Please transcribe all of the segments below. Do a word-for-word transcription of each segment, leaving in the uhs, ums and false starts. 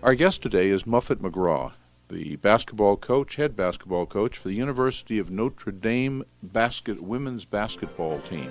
Our guest today is Muffet McGraw, the basketball coach, head basketball coach for the University of Notre Dame basket women's basketball team.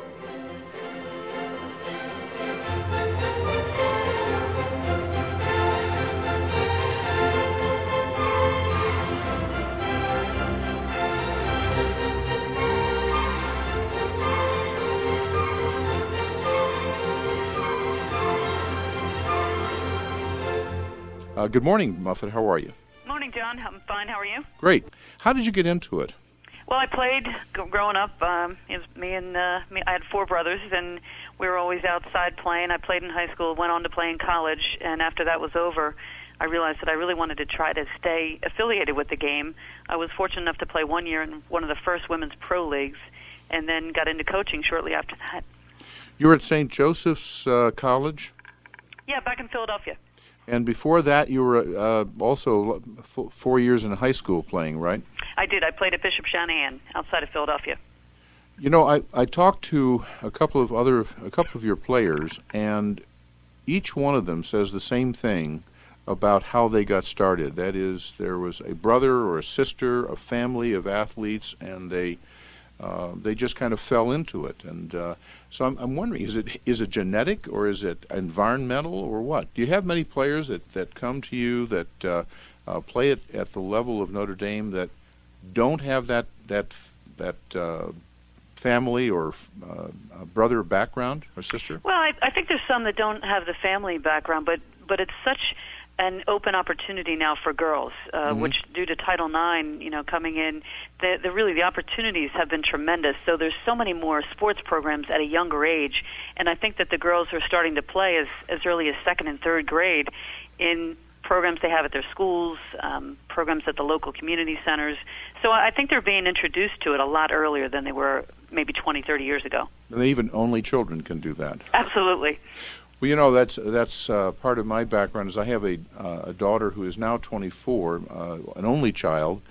Uh, good morning, Muffet. How are you? Morning, John. I'm fine. How are you? Great. How did you get into it? Well, I played g- growing up. Um, it was me and uh, me. I had four brothers, and we were always outside playing. I played in high school, went on to play in college, and after that was over, I realized that I really wanted to try to stay affiliated with the game. I was fortunate enough to play one year in one of the first women's pro leagues, and then got into coaching shortly after that. You were at Saint Joseph's uh, College? Yeah, back in Philadelphia. And before that, you were uh, also f- four years in high school playing, right? I did. I played at Bishop Shanahan outside of Philadelphia. You know, I, I talked to a couple of other a couple of your players, and each one of them says the same thing about how they got started. That is, there was a brother or a sister, a family of athletes, and they uh, they just kind of fell into it. And uh, so I'm, I'm wondering, is it is it genetic or is it environmental or what? Do you have many players that, that come to you that uh, uh, play it at the level of Notre Dame that don't have that that that uh, family or uh, brother background or sister? Well, I, I think there's some that don't have the family background, but but it's such an open opportunity now for girls, uh, mm-hmm. which due to Title nine, you know, coming in, the, the really the opportunities have been tremendous. So there's so many more sports programs at a younger age, and I think that the girls are starting to play as as early as second and third grade in programs they have at their schools, um, programs at the local community centers. So I think they're being introduced to it a lot earlier than they were maybe twenty, thirty years ago. And even only children can do that. Absolutely. Well, you know, that's that's uh, part of my background is I have a, uh, a daughter who is now twenty-four, uh, an only child,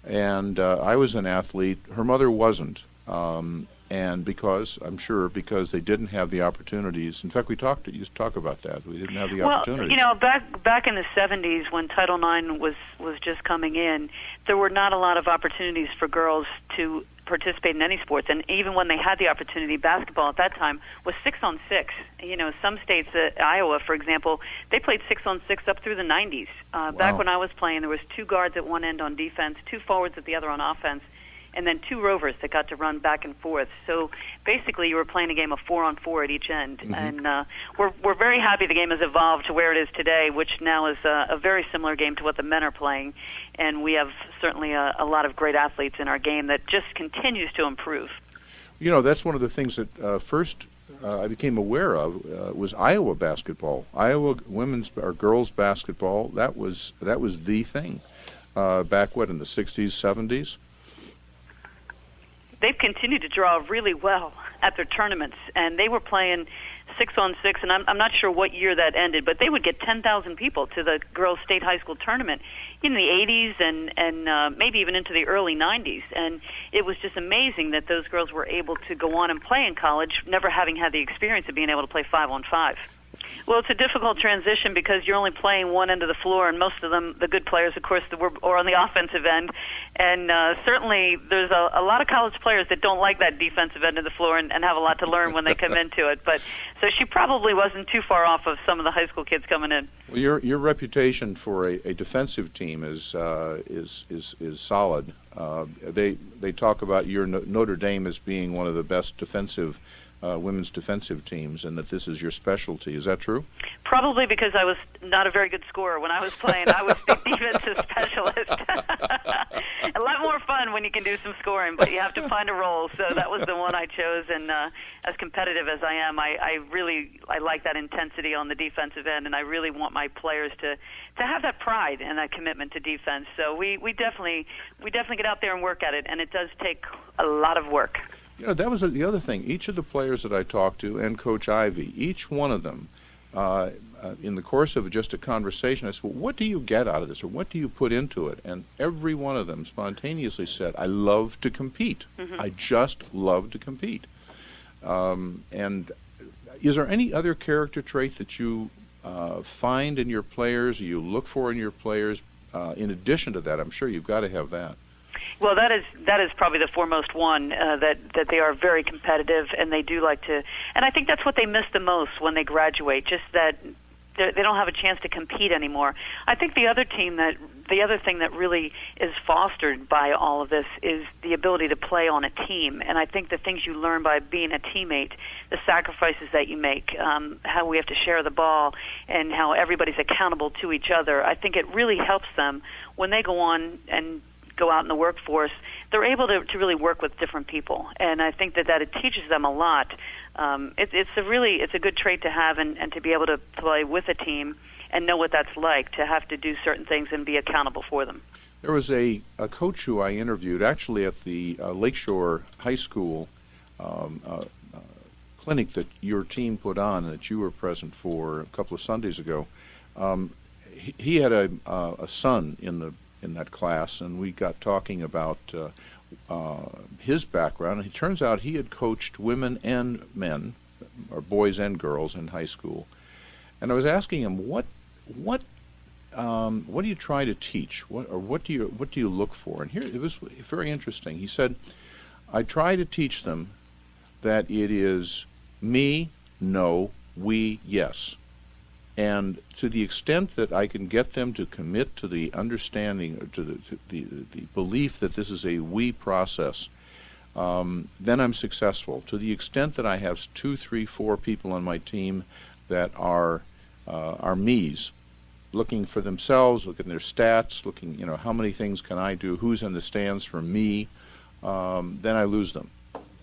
and uh, I was an athlete. Her mother wasn't, um, and because, I'm sure, because they didn't have the opportunities. In fact, we talked to, used to talk about that. We didn't have the well, opportunities. Well, you know, back back in the seventies when Title nine was, was just coming in, there were not a lot of opportunities for girls to participate in any sports, and even when they had the opportunity, basketball at that time was six on six. You know, some states, uh, Iowa, for example, they played six on six up through the nineties. Uh, wow. Back when I was playing, there was two guards at one end on defense, two forwards at the other on offense, and then two rovers that got to run back and forth. So basically, you were playing a game of four on four at each end, mm-hmm. and uh, we're we're very happy the game has evolved to where it is today, which now is a, a very similar game to what the men are playing, and we have certainly a, a lot of great athletes in our game that just continues to improve. You know, that's one of the things that uh, first uh, I became aware of uh, was Iowa basketball. Iowa women's or girls basketball. That was that was the thing uh, back what in the sixties, seventies. They've continued to draw really well at their tournaments, and they were playing six on six, and I'm, I'm not sure what year that ended, but they would get ten thousand people to the girls' state high school tournament in the eighties and, and uh, maybe even into the early nineties, and it was just amazing that those girls were able to go on and play in college, never having had the experience of being able to play five on five. Well, it's a difficult transition because you're only playing one end of the floor, and most of them, the good players, of course, were are on the offensive end. And uh, certainly there's a, a lot of college players that don't like that defensive end of the floor and, and have a lot to learn when they come into it. But so she probably wasn't too far off of some of the high school kids coming in. Well, your your reputation for a, a defensive team is uh, is is is solid. Uh, they they talk about your Notre Dame as being one of the best defensive Uh, women's defensive teams, and that this is your specialty. Is that true? Probably because I was not a very good scorer when I was playing. I was the defensive specialist. A lot more fun when you can do some scoring, but you have to find a role. So that was the one I chose, and uh, as competitive as I am, I, I really I like that intensity on the defensive end, and I really want my players to, to have that pride and that commitment to defense. So we, we definitely we definitely get out there and work at it, and it does take a lot of work. You know, that was the other thing. Each of the players that I talked to, and Coach Ivey, each one of them, uh, uh, in the course of just a conversation, I said, well, what do you get out of this, or what do you put into it? And every one of them spontaneously said, I love to compete. Mm-hmm. I just love to compete. Um, and is there any other character trait that you uh, find in your players, you look for in your players? Uh, in addition to that, I'm sure you've got to have that. Well, that is that is probably the foremost one, uh, that that they are very competitive and they do like to, and I think that's what they miss the most when they graduate. Just that they don't have a chance to compete anymore. I think the other team that the other thing that really is fostered by all of this is the ability to play on a team, and I think the things you learn by being a teammate, the sacrifices that you make, um, how we have to share the ball, and how everybody's accountable to each other. I think it really helps them when they go on and go out in the workforce. They're able to, to really work with different people, and I think that, that it teaches them a lot. Um, it, it's a really it's a good trait to have, and, and to be able to play with a team and know what that's like, to have to do certain things and be accountable for them. There was a, a coach who I interviewed actually at the uh, Lakeshore High School um, uh, uh, clinic that your team put on, that you were present for a couple of Sundays ago. Um, he, he had a, uh, a son in the in that class, and we got talking about uh, uh, his background. And it turns out he had coached women and men, or boys and girls, in high school. And I was asking him, what what um, what do you try to teach, what, or what do you what do you look for? And here it was very interesting. He said, I try to teach them that it is me, no, we, yes. And to the extent that I can get them to commit to the understanding, or to the, to the, the belief that this is a we process, um, then I'm successful. To the extent that I have two, three, four people on my team that are uh, are me's, looking for themselves, looking at their stats, looking, you know, how many things can I do, who's in the stands for me, um, then I lose them.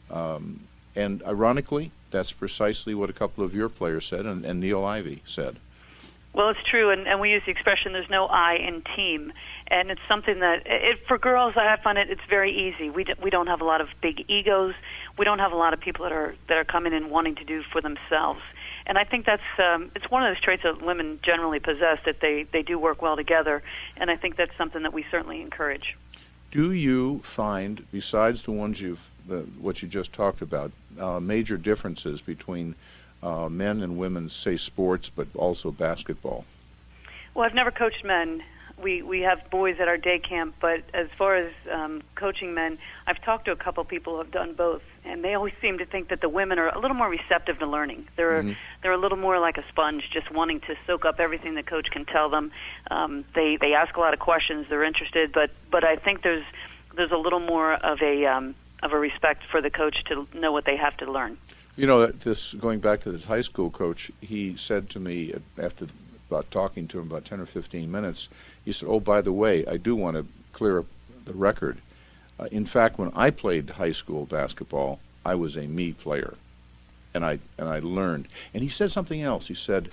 Um, and ironically, that's precisely what a couple of your players said, and, and Neil Ivey said. Well, it's true, and, and we use the expression, there's no I in team. And it's something that, it, for girls, I find it, it's very easy. We, d- we don't have a lot of big egos. We don't have a lot of people that are that are coming in wanting to do for themselves. And I think that's, um, it's one of those traits that women generally possess, that they, they do work well together. And I think that's something that we certainly encourage. Do you find, besides the ones you've, the, what you just talked about, uh, major differences between uh, men and women's, say, sports, but also basketball? Well, I've never coached men. We we have boys at our day camp, but as far as um, coaching men, I've talked to a couple people who have done both, and they always seem to think that the women are a little more receptive to learning. They're mm-hmm. they're a little more like a sponge, just wanting to soak up everything the coach can tell them. Um, they they ask a lot of questions. They're interested, but but I think there's there's a little more of a um, of a respect for the coach to know what they have to learn. You know, this going back to this high school coach, he said to me after about talking to him about ten or fifteen minutes, he said, oh, by the way, I do want to clear up the record. Uh, in fact, when I played high school basketball, I was a me player, and I and I learned. And he said something else. He said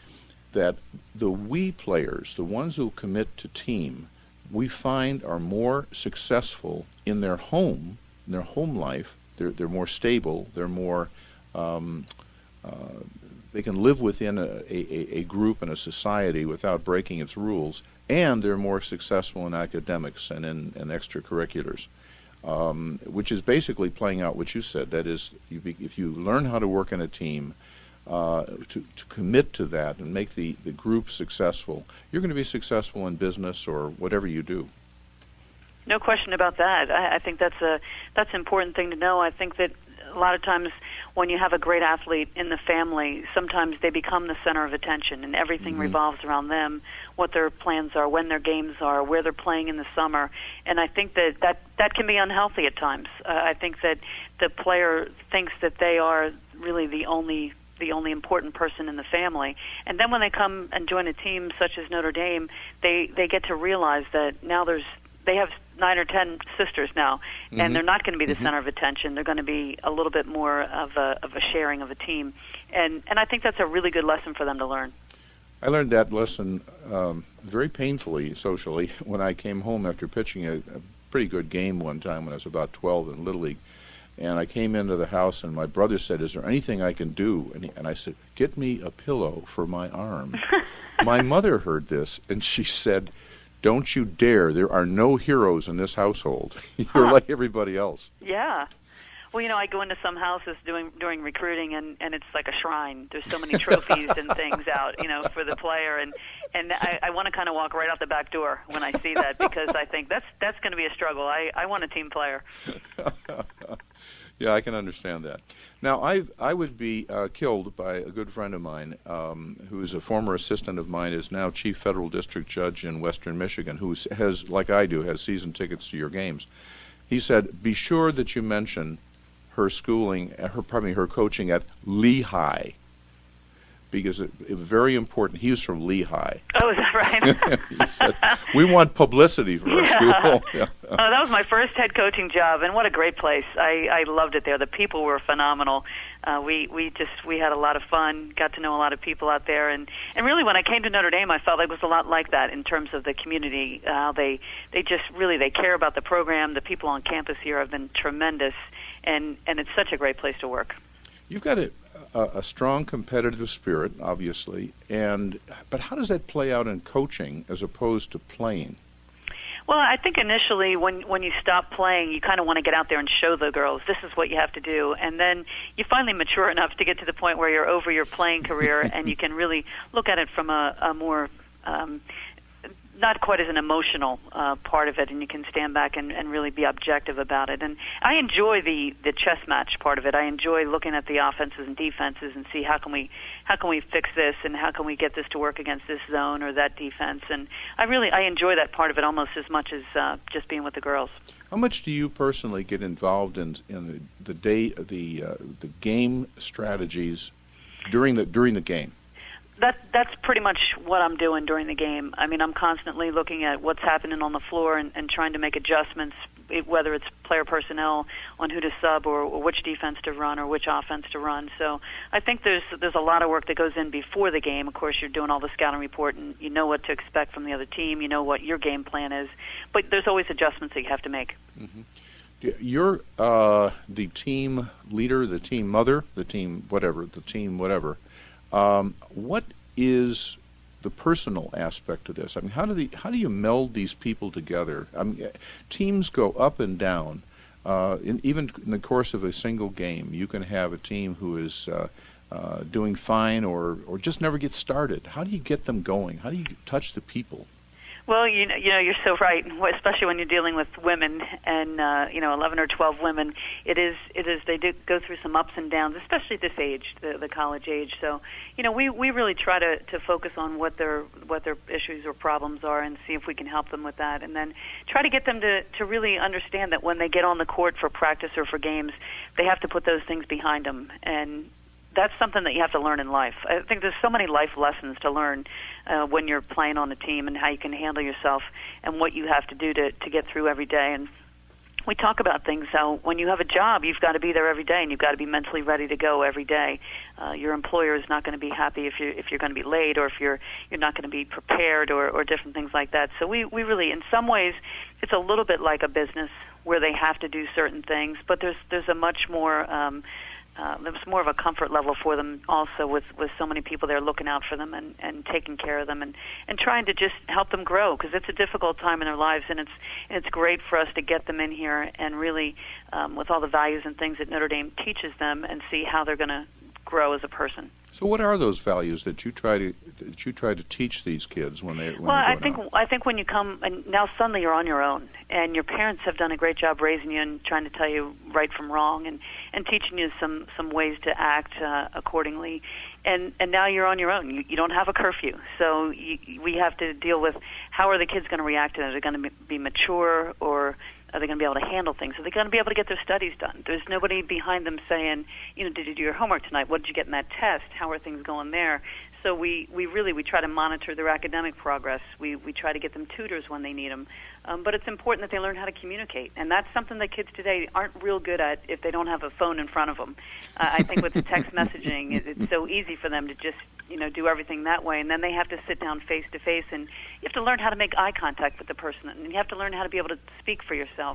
that the we players, the ones who commit to team, we find are more successful in their home, in their home life. They're, they're more stable. They're more... Um, uh, They can live within a, a, a group and a society without breaking its rules, and they're more successful in academics and in, in extracurriculars, um, which is basically playing out what you said. That is, you be, if you learn how to work in a team, uh, to, to commit to that and make the, the group successful, you're going to be successful in business or whatever you do. No question about that. I, I think that's a that's an important thing to know. I think that a lot of times when you have a great athlete in the family, sometimes they become the center of attention, and everything mm-hmm. revolves around them, what their plans are, when their games are, where they're playing in the summer. And I think that that, that can be unhealthy at times. Uh, I think that the player thinks that they are really the only the only important person in the family. And then when they come and join a team such as Notre Dame, they, they get to realize that now there's they have nine or ten sisters now, and mm-hmm. they're not going to be the mm-hmm. center of attention. They're going to be a little bit more of a, of a sharing of a team. And, and I think that's a really good lesson for them to learn. I learned that lesson um, very painfully socially when I came home after pitching a, a pretty good game one time when I was about twelve in Little League. And I came into the house, and my brother said, is there anything I can do? And, he, and I said, get me a pillow for my arm. My mother heard this, and she said, don't you dare. There are no heroes in this household. You're huh. like everybody else. Yeah. Well, you know, I go into some houses doing during recruiting, and, and it's like a shrine. There's so many trophies and things out, you know, for the player, and and I, I want to kind of walk right out the back door when I see that, because I think that's that's going to be a struggle. I, I want a team player. Yeah, I can understand that. Now, I I would be uh, killed by a good friend of mine, um, who is a former assistant of mine, is now chief federal district judge in Western Michigan, who has, like I do, has season tickets to your games. He said, "Be sure that you mention her schooling, her pardon me, her coaching at Lehigh, because it, it was very important." He was from Lehigh. Oh, is that right? He said, "We want publicity for our yeah. school." Yeah. Oh, that was my first head coaching job, and what a great place! I, I loved it there. The people were phenomenal. Uh, we we just we had a lot of fun. Got to know a lot of people out there, and, and really when I came to Notre Dame, I felt it was a lot like that in terms of the community. Uh, they they just really they care about the program. The people on campus here have been tremendous, and and it's such a great place to work. You've got a, a, a strong competitive spirit, obviously, and but how does that play out in coaching as opposed to playing? Well, I think initially when when you stop playing, you kind of want to get out there and show the girls this is what you have to do, and then you finally mature enough to get to the point where you're over your playing career and you can really look at it from a, a more um, not quite as an emotional uh, part of it, and you can stand back and, and really be objective about it. And I enjoy the, the chess match part of it. I enjoy looking at the offenses and defenses and see how can we how can we fix this, and how can we get this to work against this zone or that defense. And I really I enjoy that part of it almost as much as uh, just being with the girls. How much do you personally get involved in in the, the day the uh, the game strategies during the during the game? That that's pretty much what I'm doing during the game. I mean, I'm constantly looking at what's happening on the floor and, and trying to make adjustments, whether it's player personnel on who to sub or, or which defense to run or which offense to run. So I think there's there's a lot of work that goes in before the game. Of course, you're doing all the scouting report, and you know what to expect from the other team. You know what your game plan is, but there's always adjustments that you have to make. Mm-hmm. You're uh, the team leader, the team mother, the team whatever, the team whatever. Um, what is the personal aspect of this? I mean, how do the how do you meld these people together? I mean, teams go up and down. Uh, in, even in the course of a single game, you can have a team who is uh, uh, doing fine or or just never gets started. How do you get them going? How do you touch the people? Well, you know, you know, you're so right, especially when you're dealing with women and, uh, you know, eleven or twelve women. It is, it is, they do go through some ups and downs, especially at this age, the, the college age. So, you know, we, we really try to, to focus on what their, what their issues or problems are and see if we can help them with that. And then try to get them to, to really understand that when they get on the court for practice or for games, they have to put those things behind them. And that's something that you have to learn in life. I think there's so many life lessons to learn uh, when you're playing on a team, and how you can handle yourself and what you have to do to, to get through every day. And we talk about things how when you have a job, you've got to be there every day, and you've got to be mentally ready to go every day. Uh, your employer is not going to be happy if you're, if you're going to be late, or if you're you're not going to be prepared, or, or different things like that. So we, we really, in some ways, it's a little bit like a business where they have to do certain things, but there's there's a much more um, Uh, there was more of a comfort level for them also with, with so many people there looking out for them and, and taking care of them and, and trying to just help them grow, because it's a difficult time in their lives, and it's and it's great for us to get them in here and really, um, with all the values and things that Notre Dame teaches them, and see how they're going to grow as a person. So, what are those values that you try to that you try to teach these kids when they? When well, they're I think out? I think when you come and now suddenly you're on your own, and your parents have done a great job raising you and trying to tell you right from wrong, and, and teaching you some, some ways to act uh, accordingly, and and now you're on your own. You you don't have a curfew, so you, we have to deal with how are the kids going to react to it? Are they going to be mature, or are they going to be able to handle things? Are they going to be able to get their studies done? There's nobody behind them saying, you know, did you do your homework tonight? What did you get in that test? How are things going there? So we, we really, we try to monitor their academic progress. We, we try to get them tutors when they need them. Um, but it's important that they learn how to communicate. And that's something that kids today aren't real good at if they don't have a phone in front of them. Uh, I think with the text messaging, it, it's so easy for them to just, you know, do everything that way. And then they have to sit down face to face, and you have to learn how to make eye contact with the person. And you have to learn how to be able to speak for yourself.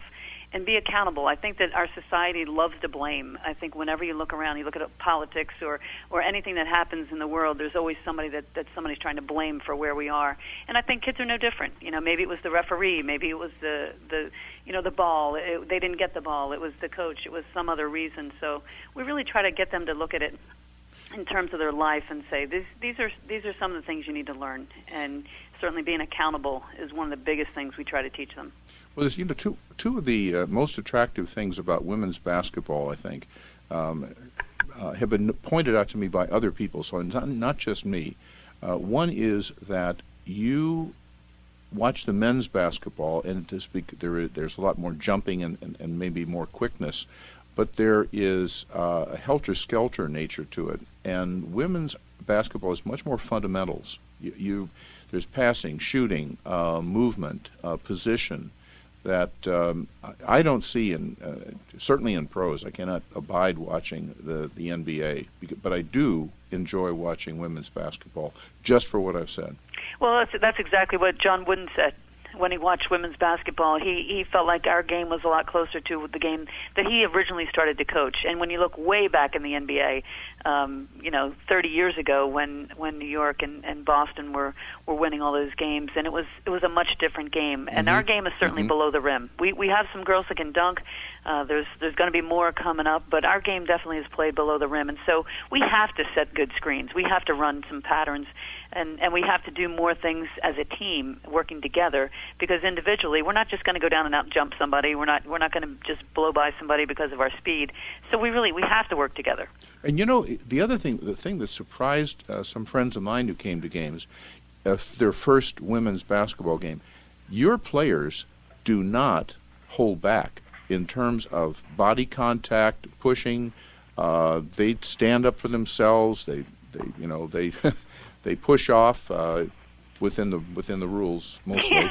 and be accountable. I think that our society loves to blame. I think whenever you look around, you look at politics or, or anything that happens in the world, there's always somebody that, that somebody's trying to blame for where we are. And I think kids are no different. You know, maybe it was the referee, maybe it was the, the you know, the ball. It, they didn't get the ball. It was the coach. It was some other reason. So we really try to get them to look at it in terms of their life and say, these, these are these are some of the things you need to learn. And certainly being accountable is one of the biggest things we try to teach them. Well, there's, you know, two, two of the uh, most attractive things about women's basketball, I think, um, uh, have been pointed out to me by other people, so not, not just me. Uh, one is that you watch the men's basketball, and to speak, there is, there's a lot more jumping and, and, and maybe more quickness, but there is uh, a helter-skelter nature to it. And women's basketball is much more fundamentals. You, you there's passing, shooting, uh, movement, uh, position that um, I don't see in uh, certainly in pros. I cannot abide watching the, the N B A, but I do enjoy watching women's basketball just for what I've said. Well, that's, that's exactly what John Wooden said when he watched women's basketball. He he felt like our game was a lot closer to the game that he originally started to coach. And when you look way back in the N B A, um, you know, thirty years ago, when, when New York and, and Boston were, were winning all those games, and it was it was a much different game. And mm-hmm. our game is certainly mm-hmm. below the rim. We we have some girls that can dunk. Uh, there's there's going to be more coming up, but our game definitely is played below the rim. And so we have to set good screens. We have to run some patterns. And, and we have to do more things as a team working together, because individually we're not just going to go down and out and jump somebody. We're not we're not going to just blow by somebody because of our speed. So we really we have to work together. And you know, the other thing, the thing that surprised uh, some friends of mine who came to games, uh, their first women's basketball game, your players do not hold back in terms of body contact, pushing. Uh, they stand up for themselves. They they you know they. They push off uh, within the within the rules mostly.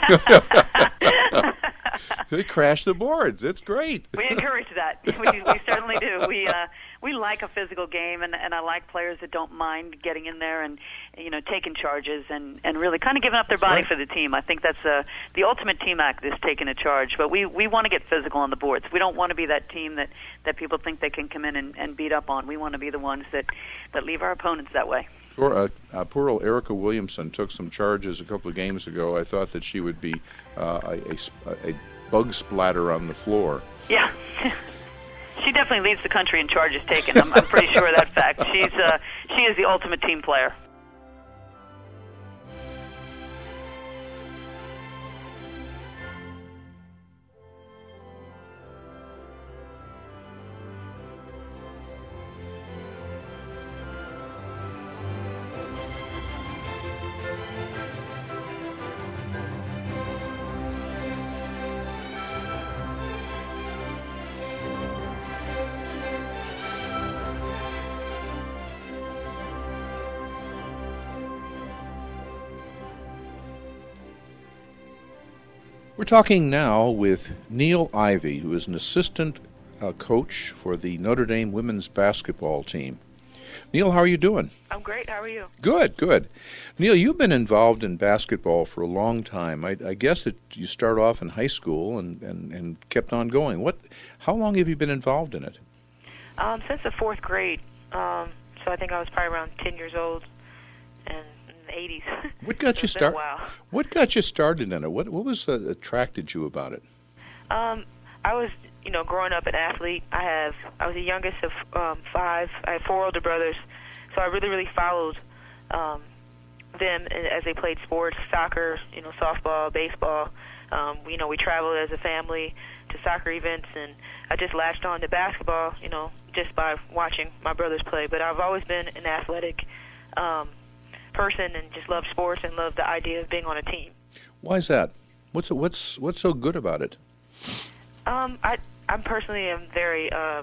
They crash the boards. It's great. We encourage that. We, we certainly do. We uh, we like a physical game, and, and I like players that don't mind getting in there and you know taking charges and, and really kind of giving up their body right. for the team. I think that's uh, the ultimate team act is taking a charge. But we, we want to get physical on the boards. We don't want to be that team that, that people think they can come in and, and beat up on. We want to be the ones that, that leave our opponents that way. Poor, uh, uh, poor old Erica Williamson took some charges a couple of games ago. I thought that she would be uh, a, a, a bug splatter on the floor. Yeah. She definitely leads the country in charges taken. I'm, I'm pretty sure of that fact. She's uh, she is the ultimate team player. We're talking now with Neil Ivey, who is an assistant uh, coach for the Notre Dame women's basketball team. Neil, how are you doing? I'm great. How are you? Good, good. Neil, you've been involved in basketball for a long time. I, I guess that you started off in high school and, and, and kept on going. What? How long have you been involved in it? Um, since the fourth grade. Um, so I think I was probably around ten years old, and in the eighties. What got so you started? Wow. What got you started in it? What What was uh, attracted you about it? Um, I was, you know, growing up an athlete. I have. I was the youngest of um, five. I have four older brothers, so I really, really followed um, them as they played sports, soccer, you know, softball, baseball. Um, you know, we traveled as a family to soccer events, and I just latched on to basketball, you know, just by watching my brothers play. But I've always been an athletic um, person and just loved sports and loved the idea of being on a team. Why is that? What's what's what's so good about it? Um, I I'm personally am very um,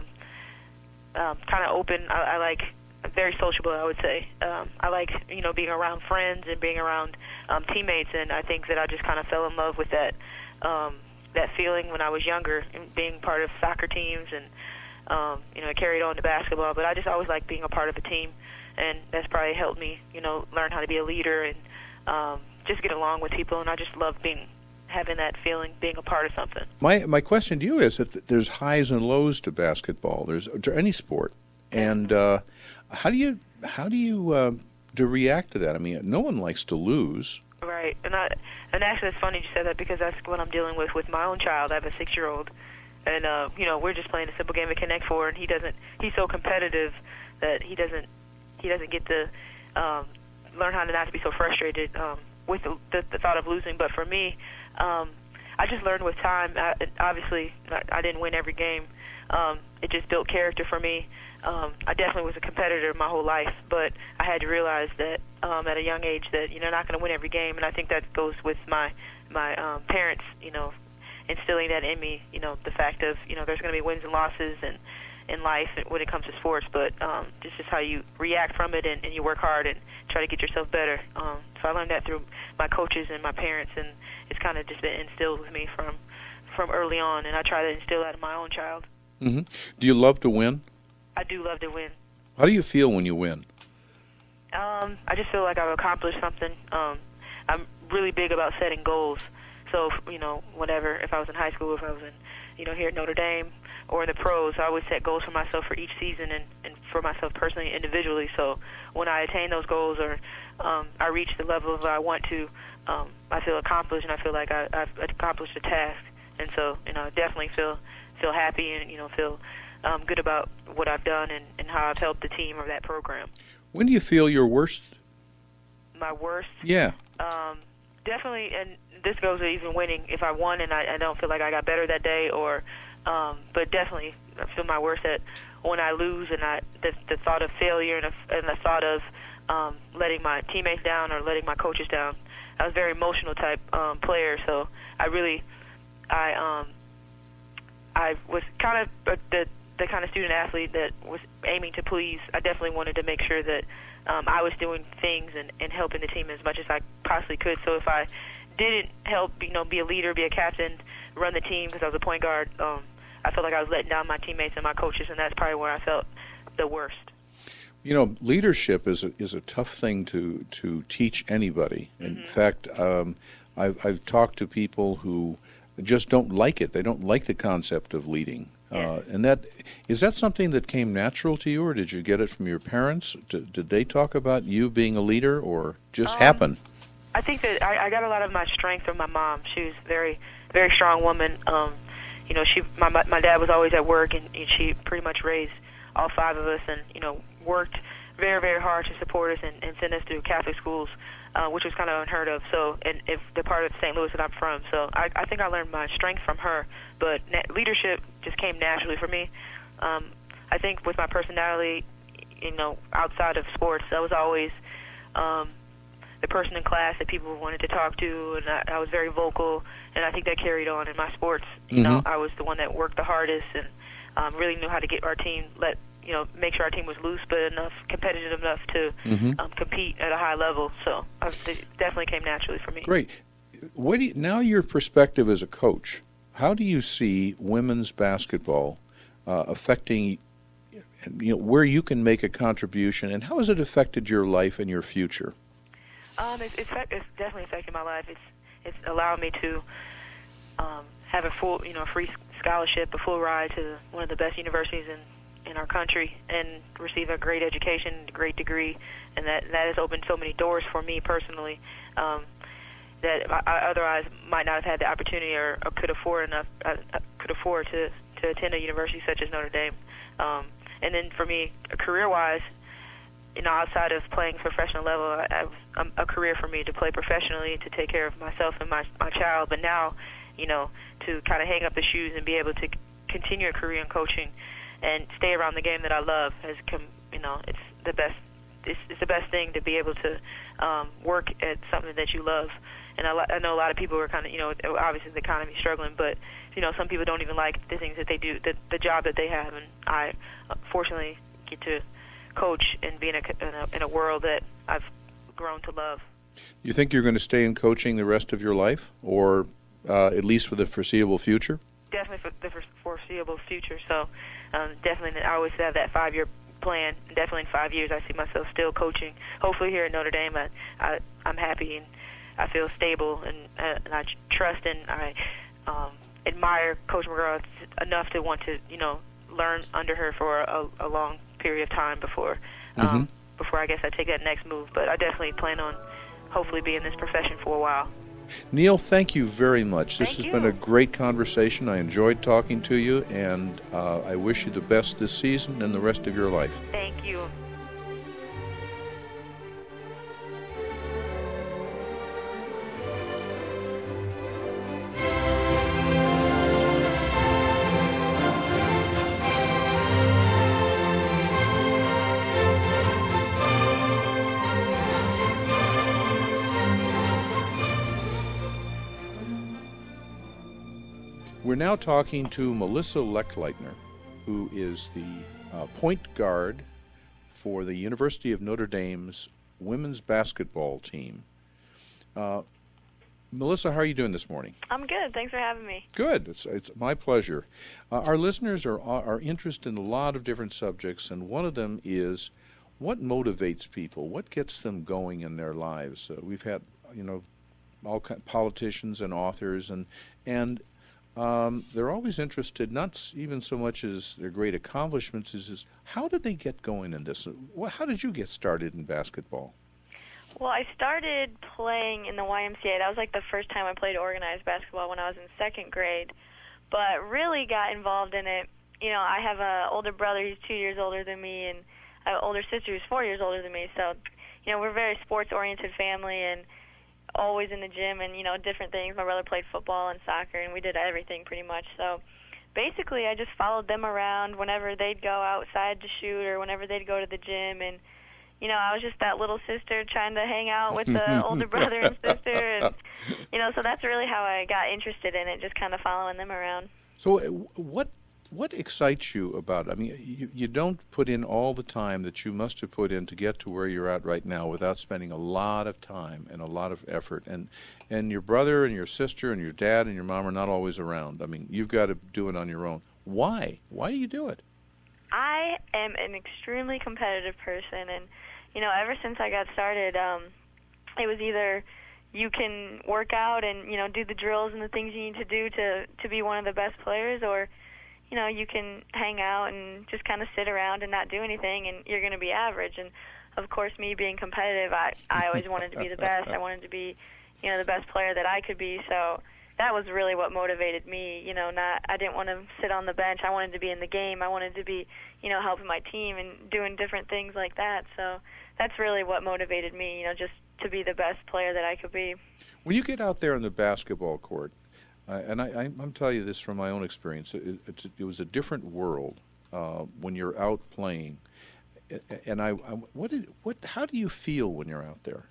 um, kind of open. I, I like I'm very sociable, I would say. Um, I like you know being around friends and being around um, teammates, and I think that I just kind of fell in love with that um, that feeling when I was younger, and being part of soccer teams, and um, you know, it carried on to basketball. But I just always liked being a part of a team, and that's probably helped me, you know, learn how to be a leader and um, just get along with people. And I just love being having that feeling, being a part of something. My my question to you is that there's highs and lows to basketball. There's to any sport, and uh, how do you how do you uh, to react to that? I mean, no one likes to lose. Right, and I and actually it's funny you said that because that's what I'm dealing with with my own child. I have a six-year-old, and uh, you know we're just playing a simple game of Connect Four, and he doesn't. He's so competitive that he doesn't he doesn't get to um, learn how to not to be so frustrated um, with the, the, the thought of losing. But for me, um, I just learned with time. I, obviously, I, I didn't win every game. Um, it just built character for me. Um, I definitely was a competitor my whole life, but I had to realize that um, at a young age that you're not going to win every game, and I think that goes with my my um, parents, you know, instilling that in me. You know, the fact of you know there's going to be wins and losses and in life when it comes to sports, but um, it's just how you react from it, and, and you work hard and try to get yourself better. Um, so I learned that through my coaches and my parents, and it's kind of just been instilled with me from from early on, and I try to instill that in my own child. Mm-hmm. Do you love to win? I do love to win. How do you feel when you win? Um, I just feel like I've accomplished something. Um, I'm really big about setting goals. So, you know, whatever, if I was in high school, if I was in, you know, here at Notre Dame or in the pros, I always set goals for myself for each season and, and for myself personally, individually. So when I attain those goals or um, I reach the level that I want to, um, I feel accomplished and I feel like I, I've accomplished a task. And so, you know, I definitely feel feel happy and, you know, feel um, good about what I've done and, and how I've helped the team or that program. When do you feel your worst? My worst? Yeah. Um, definitely, and this goes to even winning. If I won and I, I don't feel like I got better that day, or, um, but definitely I feel my worst at when I lose and I the, the thought of failure and, a, and the thought of um, letting my teammates down or letting my coaches down. I was a very emotional type um, player, so I really, I um, I was kind of the the kind of student athlete that was aiming to please. I definitely wanted to make sure that um, I was doing things and, and helping the team as much as I possibly could. So if I didn't help, you know, be a leader, be a captain, run the team because I was a point guard, um, I felt like I was letting down my teammates and my coaches, and that's probably where I felt the worst. You know, leadership is a, is a tough thing to, to teach anybody. In mm-hmm. fact, um, I've, I've talked to people who just don't like it. They don't like the concept of leading. Uh, and that is that something that came natural to you, or did you get it from your parents? Did, did they talk about you being a leader, or just um, happen? I think that I, I got a lot of my strength from my mom. She was a very, very strong woman. Um, you know, she my my dad was always at work, and, and she pretty much raised all five of us, and you know, worked very, very hard to support us and, and send us through Catholic schools, uh, which was kind of unheard of. So, and if the part of Saint Louis that I'm from, so I, I think I learned my strength from her. But na- leadership just came naturally for me. Um, I think with my personality, you know, outside of sports, I was always um, the person in class that people wanted to talk to, and I, I was very vocal, and I think that carried on in my sports. You mm-hmm. know, I was the one that worked the hardest and um, really knew how to get our team, let you know, make sure our team was loose but enough, competitive enough to mm-hmm. um, compete at a high level. So I, it definitely came naturally for me. Great. What do you, now your perspective as a coach, how do you see women's basketball uh, affecting, you know, where you can make a contribution, and how has it affected your life and your future? Um, it's, it's, it's definitely affected my life. It's it's allowed me to um, have a full, you know, free scholarship, a full ride to one of the best universities in. in our country and receive a great education, a great degree, and that that has opened so many doors for me personally um, that I otherwise might not have had the opportunity or, or could afford enough uh, could afford to, to attend a university such as Notre Dame. Um, and then for me, career-wise, you know, outside of playing professional level, I, I, um, a career for me to play professionally, to take care of myself and my my child. But now, you know, to kind of hang up the shoes and be able to continue a career in coaching and stay around the game that I love has come, you know, it's the best, it's, it's the best thing to be able to um, work at something that you love. And I, I know a lot of people are kind of, you know, obviously the economy is struggling, but, you know, some people don't even like the things that they do, the, the job that they have. And I, fortunately, get to coach and be in a, in a, in a world that I've grown to love. You think you're going to stay in coaching the rest of your life, or uh, at least for the foreseeable future? Definitely for the foreseeable future. So um, definitely, I always have that five-year plan. Definitely in five years, I see myself still coaching. Hopefully here at Notre Dame, I, I, I'm happy and I feel stable, and, uh, and I trust and I um, admire Coach McGraw enough to want to, you know, learn under her for a, a long period of time before, um, mm-hmm. before I guess I take that next move. But I definitely plan on hopefully being in this profession for a while. Neil, thank you very much. This Thank has you. been a great conversation. I enjoyed talking to you, and uh, I wish you the best this season and the rest of your life. Thank you. We're now talking to Melissa Lechleitner, who is the uh, point guard for the University of Notre Dame's women's basketball team. Uh, Melissa, how are you doing this morning? I'm good. Thanks for having me. Good. It's it's my pleasure. Uh, our listeners are are interested in a lot of different subjects, and one of them is what motivates people, what gets them going in their lives. Uh, we've had, you know, all kind politicians and authors, and and Um, they're always interested, not even so much as their great accomplishments, as is how did they get going in this? How did you get started in basketball? Well, I started playing in the Y M C A. That was like the first time I played organized basketball when I was in second grade, but really got involved in it. You know, I have an older brother, he's two years older than me, and an older sister who's four years older than me. So, you know, we're a very sports-oriented family, and always in the gym and, you know, different things. My brother played football and soccer, and we did everything pretty much. So basically I just followed them around whenever they'd go outside to shoot or whenever they'd go to the gym. And, you know, I was just that little sister trying to hang out with the older brother and sister. And, you know, so that's really how I got interested in it, just kind of following them around. So what what excites you about it? I mean, you, you don't put in all the time that you must have put in to get to where you're at right now without spending a lot of time and a lot of effort. And and your brother and your sister and your dad and your mom are not always around. I mean, you've got to do it on your own. Why? Why do you do it? I am an extremely competitive person, and, you know, ever since I got started, um, it was either you can work out and, you know, do the drills and the things you need to do to, to be one of the best players, or you know, you can hang out and just kind of sit around and not do anything, and you're going to be average. And, of course, me being competitive, I, I always wanted to be the best. I wanted to be, you know, the best player that I could be. So that was really what motivated me. You know, not I didn't want to sit on the bench. I wanted to be in the game. I wanted to be, you know, helping my team and doing different things like that. So that's really what motivated me, you know, just to be the best player that I could be. When you get out there on the basketball court, Uh, and I, I, I'm telling you this from my own experience. It, it, it was a different world uh, when you're out playing. And I, I what did, what? How do you feel when you're out there?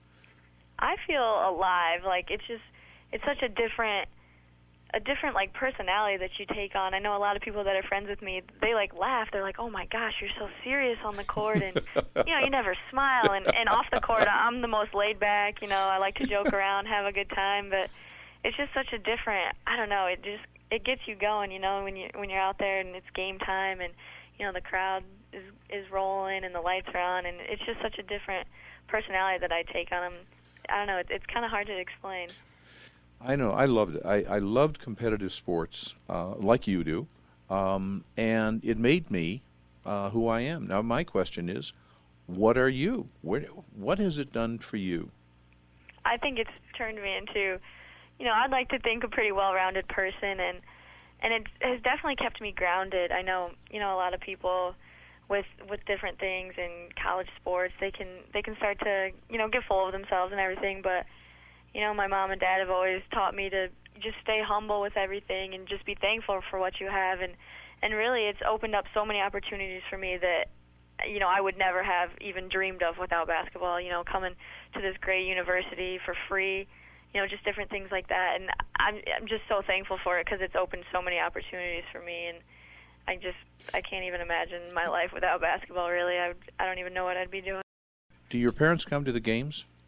I feel alive. Like it's just, it's such a different, a different like personality that you take on. I know a lot of people that are friends with me. They like laugh. They're like, "Oh my gosh, you're so serious on the court," and you know, you never smile. And, and off the court, I'm the most laid back. You know, I like to joke around, have a good time, but it's just such a different, I don't know, it just, it gets you going, you know, when you when you're out there and it's game time and, you know, the crowd is is rolling and the lights are on, and it's just such a different personality that I take on them. I don't know, it, it's kind of hard to explain. I know, I loved it. I, I loved competitive sports, uh, like you do, um, and it made me uh, who I am. Now, my question is, what are you? Where, what has it done for you? I think it's turned me into, you know, I'd like to think a pretty well-rounded person, and and it has definitely kept me grounded. I know, you know, a lot of people with with different things in college sports, they can they can start to, you know, get full of themselves and everything, but, you know, my mom and dad have always taught me to just stay humble with everything and just be thankful for what you have, and and really it's opened up so many opportunities for me that, you know, I would never have even dreamed of without basketball, you know, coming to this great university for free, you know, just different things like that. And I'm, I'm just so thankful for it because it's opened so many opportunities for me. And I just, I can't even imagine my life without basketball, really. I, would, I don't even know what I'd be doing. Do your parents come to the games?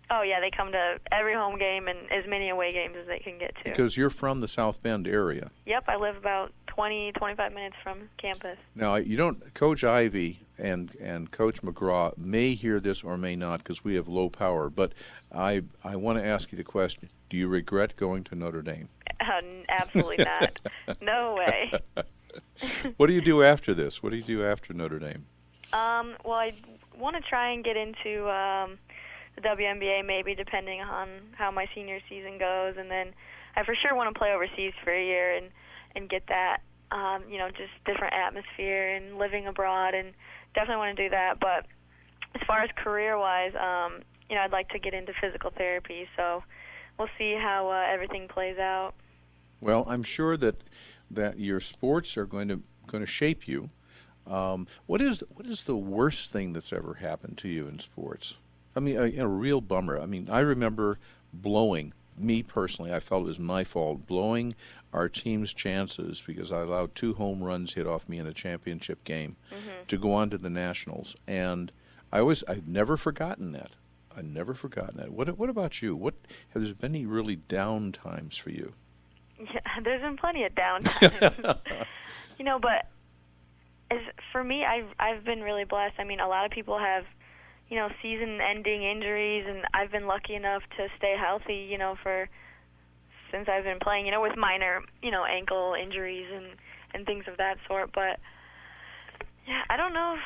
Oh, yeah, they come to every home game and as many away games as they can get to. Because you're from the South Bend area. Yep, I live about twenty, twenty-five minutes from campus. Now, you don't, Coach Ivy and and Coach McGraw may hear this or may not because we have low power, but I I want to ask you the question, do you regret going to Notre Dame? Uh, absolutely not. No way. What do you do after this? What do you do after Notre Dame? Um, well, I want to try and get into um, the W N B A maybe, depending on how my senior season goes. And then I for sure want to play overseas for a year and, and get that, um, you know, just different atmosphere and living abroad, and definitely want to do that. But as far as career-wise, um, you know, I'd like to get into physical therapy. So we'll see how uh, everything plays out. Well, I'm sure that that your sports are going to going to shape you. Um, what is what is the worst thing that's ever happened to you in sports? I mean, a, a real bummer. I mean, I remember blowing, me personally, I felt it was my fault, blowing our team's chances because I allowed two home runs hit off me in a championship game mm-hmm. to go on to the Nationals. And I always, I've never forgotten that. I've never forgotten that. What What about you? What have there been any really down times for you? Yeah, there's been plenty of down times. You know, but as for me, I've I've been really blessed. I mean, a lot of people have, you know, season-ending injuries, and I've been lucky enough to stay healthy, you know, for since I've been playing, you know, with minor, you know, ankle injuries and, and things of that sort. But, yeah, I don't know if,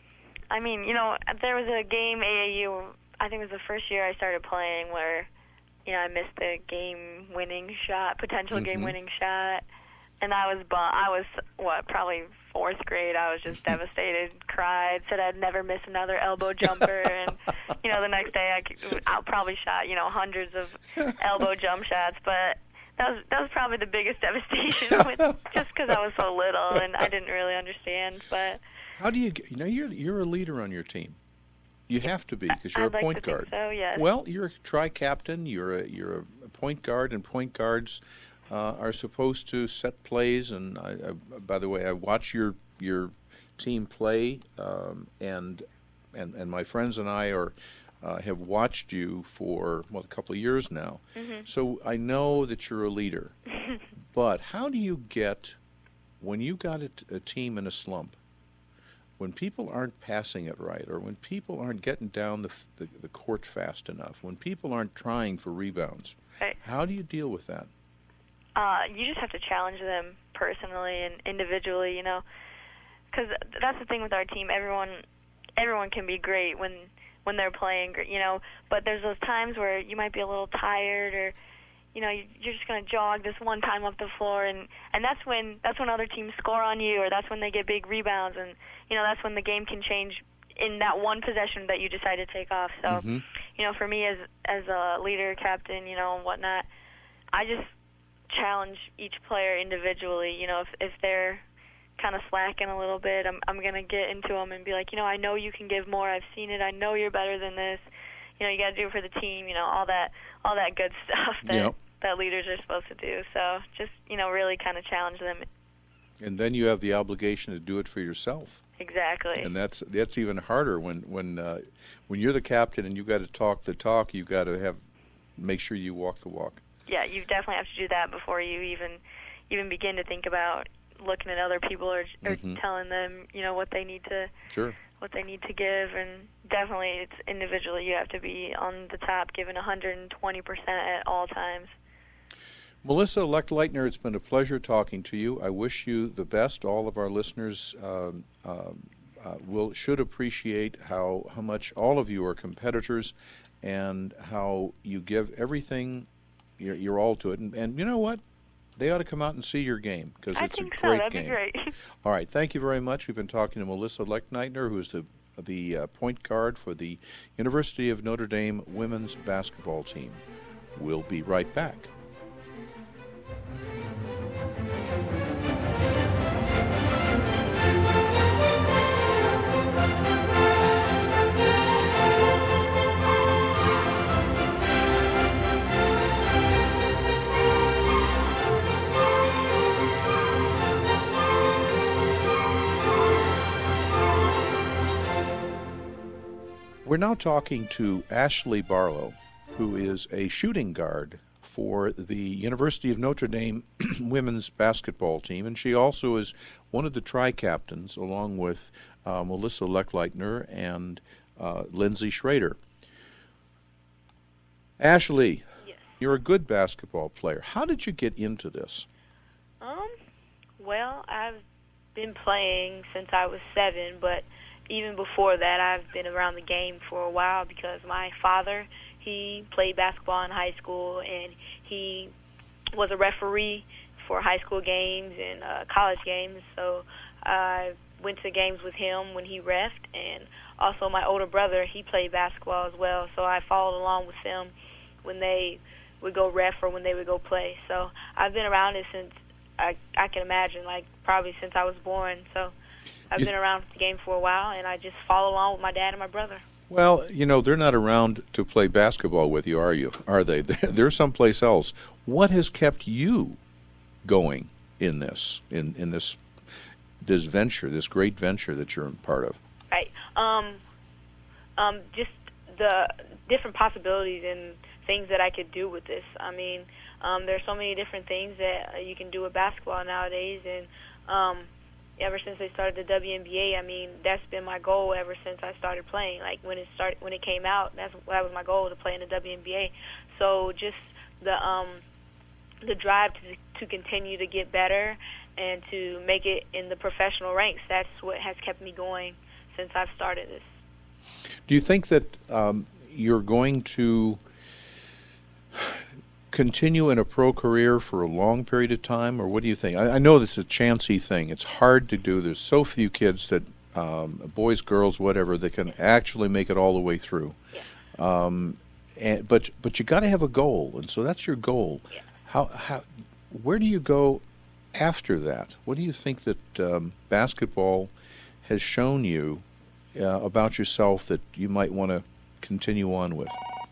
I mean, you know, there was a game, A A U, I think it was the first year I started playing, where, you know, I missed the game-winning shot, potential mm-hmm. game-winning shot. And I was, bum- I was, what, probably fourth grade. I was just devastated, cried, said I'd never miss another elbow jumper. And, you know, the next day I, could, I probably shot, you know, hundreds of elbow jump shots. But that was that was probably the biggest devastation, with, just because I was so little and I didn't really understand. But how do you, get, you know, you're you're a leader on your team. You have to be because you're I'd a point like to guard. Think so, yes. Well, you're a tri-captain. You're a you're a point guard, and point guards uh, are supposed to set plays. And I, I, by the way, I watch your your team play, um, and and and my friends and I are uh, have watched you for well a couple of years now. Mm-hmm. So I know that you're a leader. But how do you get when you got a, t- a team in a slump? When people aren't passing it right, or when people aren't getting down the, the, the court fast enough, when people aren't trying for rebounds, right. How do you deal with that? Uh, you just have to challenge them personally and individually, you know, because that's the thing with our team. Everyone, everyone can be great when when they're playing, you know, but there's those times where you might be a little tired, or you know, you're just going to jog this one time up the floor, and, and that's when that's when other teams score on you, or that's when they get big rebounds, and, you know, that's when the game can change in that one possession that you decide to take off. So, mm-hmm. you know, for me as as a leader, captain, you know, and whatnot, I just challenge each player individually. You know, if if they're kind of slacking a little bit, I'm I'm going to get into them and be like, you know, I know you can give more. I've seen it. I know you're better than this. You know, you got to do it for the team, you know, all that all that good stuff that yep. that leaders are supposed to do. So just, you know, really kind of challenge them. And then you have the obligation to do it for yourself. Exactly. And that's that's even harder when when uh, when you're the captain and you've got to talk the talk, you've got to have make sure you walk the walk. Yeah, you definitely have to do that before you even even begin to think about looking at other people or, or mm-hmm. telling them, you know, what they need to sure. what they need to give. And definitely it's individually you have to be on the top, giving one hundred twenty percent at all times. Melissa Lechtleitner, it's been a pleasure talking to you. I wish you the best. All of our listeners um, um, uh, will should appreciate how, how much all of you are competitors and how you give everything, you're, you're all to it. And, and you know what? They ought to come out and see your game because it's a great so. That'd game. Be great. All right, thank you very much. We've been talking to Melissa Lechtleitner, who is the the uh, point guard for the University of Notre Dame women's basketball team. We'll be right back. We're now talking to Ashley Barlow. who is a shooting guard for the University of Notre Dame women's basketball team, and she also is one of the tri-captains, along with uh, Melissa Lechleitner and uh, Lindsay Schrader. Ashley, Yes. You're a good basketball player. How did you get into this? Um, well, I've been playing since I was seven, but even before that, I've been around the game for a while because my father, he played basketball in high school, and he was a referee for high school games and uh, college games. So I went to games with him when he reffed, and also my older brother, he played basketball as well. So I followed along with them when they would go ref or when they would go play. So I've been around it since I, I can imagine, like probably since I was born. So I've You been around the game for a while, and I just follow along with my dad and my brother. Well, you know, they're not around to play basketball with you, are you? Are they? They're someplace else. What has kept you going in this, in, in this this venture, this great venture that you're a part of? Right. Um, um, just the different possibilities and things that I could do with this. I mean, um, there's so many different things that uh, you can do with basketball nowadays, and um, ever since they started the W N B A, I mean, that's been my goal ever since I started playing. Like when it started, when it came out, that's that was my goal, to play in the W N B A. So just the um, the drive to to continue to get better and to make it in the professional ranks. That's what has kept me going since I've started this. Do you think that um, you're going to continue in a pro career for a long period of time, or what do you think? I, I know that's a chancy thing. It's hard to do. There's so few kids that, um, boys, girls, whatever, that can actually make it all the way through. Yeah. Um, and, but but you got to have a goal, and so that's your goal. Yeah. How how where do you go after that? What do you think that um, basketball has shown you uh, about yourself that you might want to continue on with?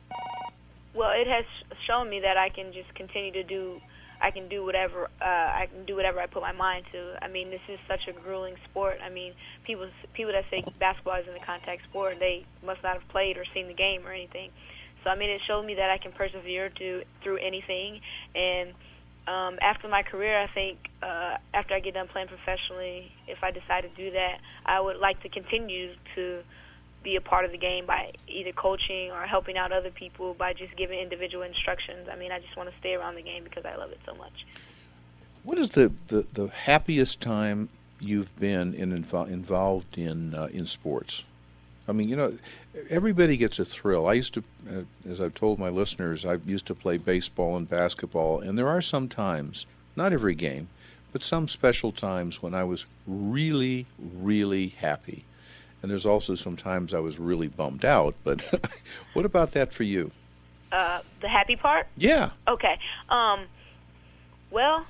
Well, it has shown me that I can just continue to do, I can do whatever, uh, I can do whatever I put my mind to. I mean, this is such a grueling sport. I mean, people people that say basketball isn't a contact sport, they must not have played or seen the game or anything. So, I mean, it showed me that I can persevere to through anything. And um, after my career, I think uh, after I get done playing professionally, if I decide to do that, I would like to continue to be a part of the game by either coaching or helping out other people by just giving individual instructions. I mean, I just want to stay around the game because I love it so much. What is the, the, the happiest time you've been in invo- involved in uh, in sports? I mean, you know, everybody gets a thrill. I used to, uh, as I've told my listeners, I used to play baseball and basketball, and there are some times, not every game, but some special times when I was really, really happy. And there's also some times I was really bummed out. But what about that for you? Uh, the happy part? Yeah. Okay. Um, well,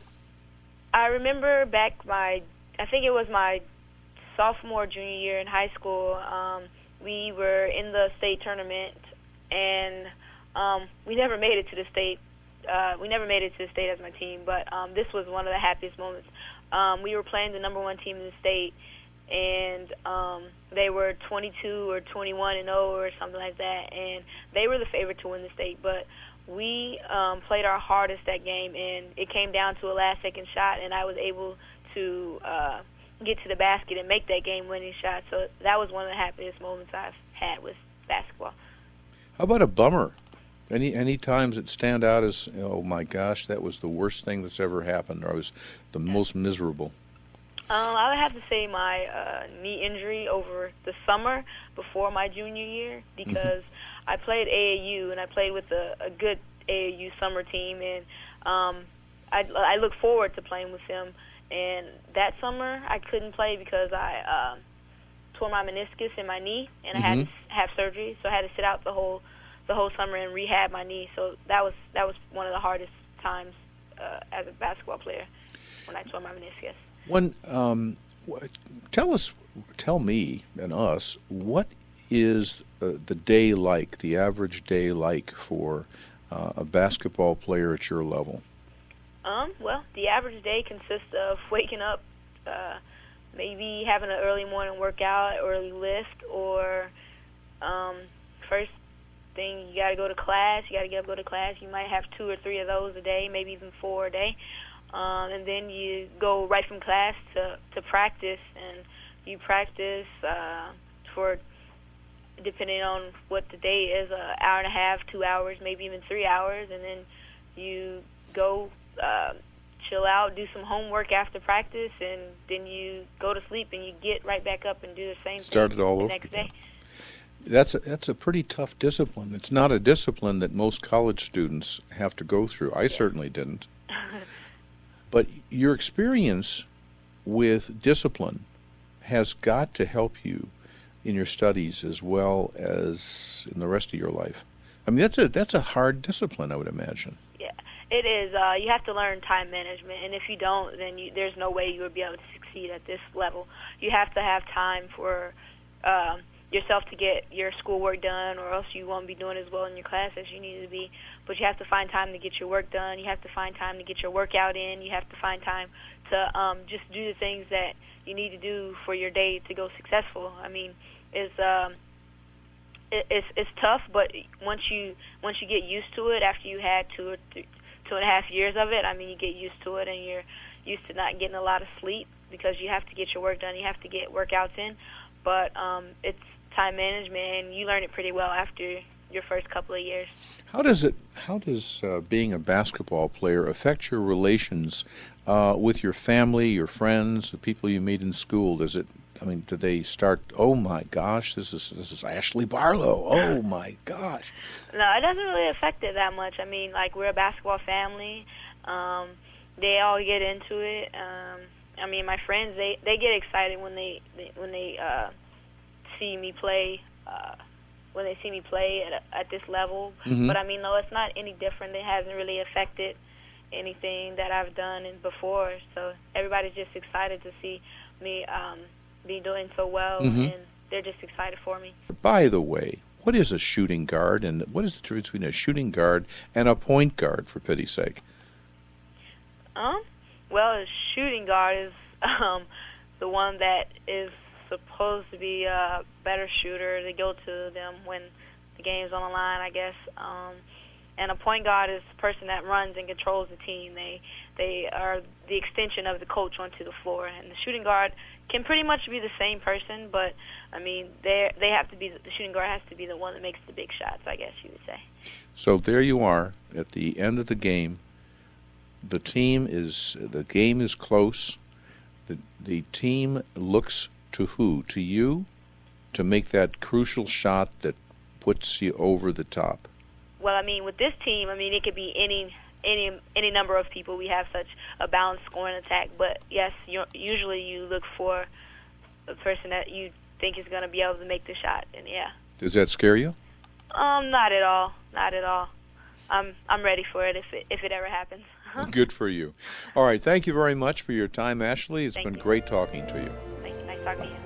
I remember back my, I think it was my sophomore, junior year in high school. Um, we were in the state tournament, and um, we never made it to the state. Uh, we never made it to the state as my team, but um, this was one of the happiest moments. Um, we were playing the number one team in the state, and um, they were twenty-two or twenty-one and oh or something like that, and they were the favorite to win the state. But we um, played our hardest that game, and it came down to a last-second shot, and I was able to uh, get to the basket and make that game-winning shot. So that was one of the happiest moments I've had with basketball. How about a bummer? Any any times that stand out as, oh my gosh, that was the worst thing that's ever happened, or I was the most miserable? Um, I would have to say my uh, knee injury over the summer before my junior year, because mm-hmm. I played A A U, and I played with a, a good A A U summer team, and um, I, I look forward to playing with them. And that summer, I couldn't play because I uh, tore my meniscus in my knee, and mm-hmm. I had to have surgery, so I had to sit out the whole the whole summer and rehab my knee. So that was that was one of the hardest times uh, as a basketball player, when I tore my meniscus. When um, tell us, tell me and us, what is uh, the day like, the average day like for uh, a basketball player at your level? Um, well, the average day consists of waking up, uh, maybe having an early morning workout, early lift, or um, first thing. You got to go to class. You got to get up, go to class. You might have two or three of those a day, maybe even four a day. Um, and then you go right from class to, to practice, and you practice uh, for, depending on what the day is, an hour and a half, two hours, maybe even three hours, and then you go uh, chill out, do some homework after practice, and then you go to sleep, and you get right back up and do the same Start thing it all the over next again. day. That's a, that's a pretty tough discipline. It's not a discipline that most college students have to go through. I certainly didn't. But your experience with discipline has got to help you in your studies as well as in the rest of your life. I mean, that's a that's a hard discipline, I would imagine. Yeah, it is. Uh, you have to learn time management, and if you don't, then you, there's no way you would be able to succeed at this level. You have to have time for um, yourself to get your schoolwork done, or else you won't be doing as well in your class as you need to be. But you have to find time to get your work done. You have to find time to get your workout in. You have to find time to um, just do the things that you need to do for your day to go successful. I mean, it's um, it, it's it's tough, but once you once you get used to it, after you had two or three, two and a half years of it, I mean, you get used to it, and you're used to not getting a lot of sleep because you have to get your work done. You have to get workouts in, but um, it's time management, and you learn it pretty well after your first couple of years. How does it? How does uh, being a basketball player affect your relations uh, with your family, your friends, the people you meet in school? Does it? I mean, do they start? Oh my gosh, this is this is Ashley Barlow. Oh my gosh. No, it doesn't really affect it that much. I mean, like, we're a basketball family. Um, they all get into it. Um, I mean, my friends, they, they get excited when they, they when they uh, see me play. Uh, when they see me play at, at this level. Mm-hmm. But, I mean, no, it's not any different. It hasn't really affected anything that I've done in before. So everybody's just excited to see me um, be doing so well, mm-hmm. and they're just excited for me. By the way, what is a shooting guard, and what is the difference between a shooting guard and a point guard, for pity's sake? Um, well, a shooting guard is um, the one that is supposed to be a better shooter to go to them when the game's on the line, I guess. Um, and a point guard is the person that runs and controls the team. They they are the extension of the coach onto the floor. And the shooting guard can pretty much be the same person, but I mean, they they have to be the shooting guard has to be the one that makes the big shots, I guess you would say. So there you are at the end of the game. The team is the game is close. The the team looks to who? To you, to make that crucial shot that puts you over the top. Well, I mean, with this team, I mean, it could be any any any number of people. We have such a balanced scoring attack, but yes, you're, usually you look for the person that you think is going to be able to make the shot, and yeah. Does that scare you? Um, not at all, not at all. I'm I'm ready for it if it if it ever happens. Good for you. All right, thank you very much for your time, Ashley. It's Thank been you. great talking to you. Thank you. Nice talking to you.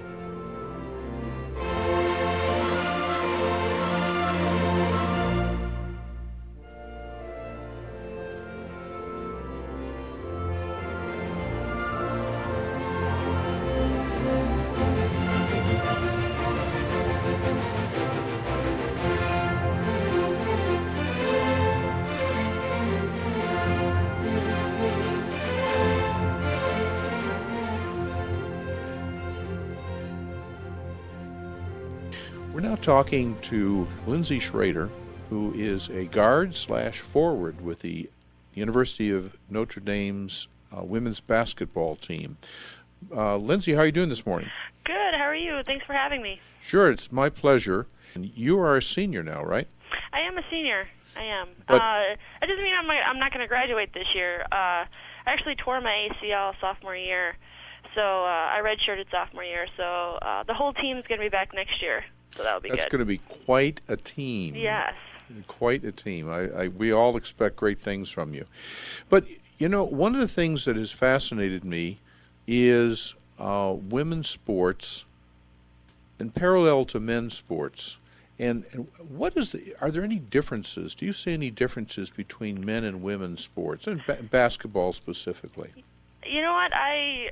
We're now talking to Lindsay Schrader, who is a guard slash forward with the University of Notre Dame's uh, women's basketball team. Uh, Lindsay, how are you doing this morning? Good. How are you? Thanks for having me. Sure, it's my pleasure. And you are a senior now, right? I am a senior. I am. But- uh, that doesn't mean I'm, I'm not going to graduate this year. Uh, I actually tore my A C L sophomore year, so uh, I redshirted sophomore year. So uh, the whole team's going to be back next year. So that'll be That's good. going to be quite a team. Yes. Quite a team. I, I, we all expect great things from you. But, you know, one of the things that has fascinated me is uh, women's sports in parallel to men's sports. And, and what is the, are there any differences? Do you see any differences between men and women's sports, and ba- basketball specifically? You know what? I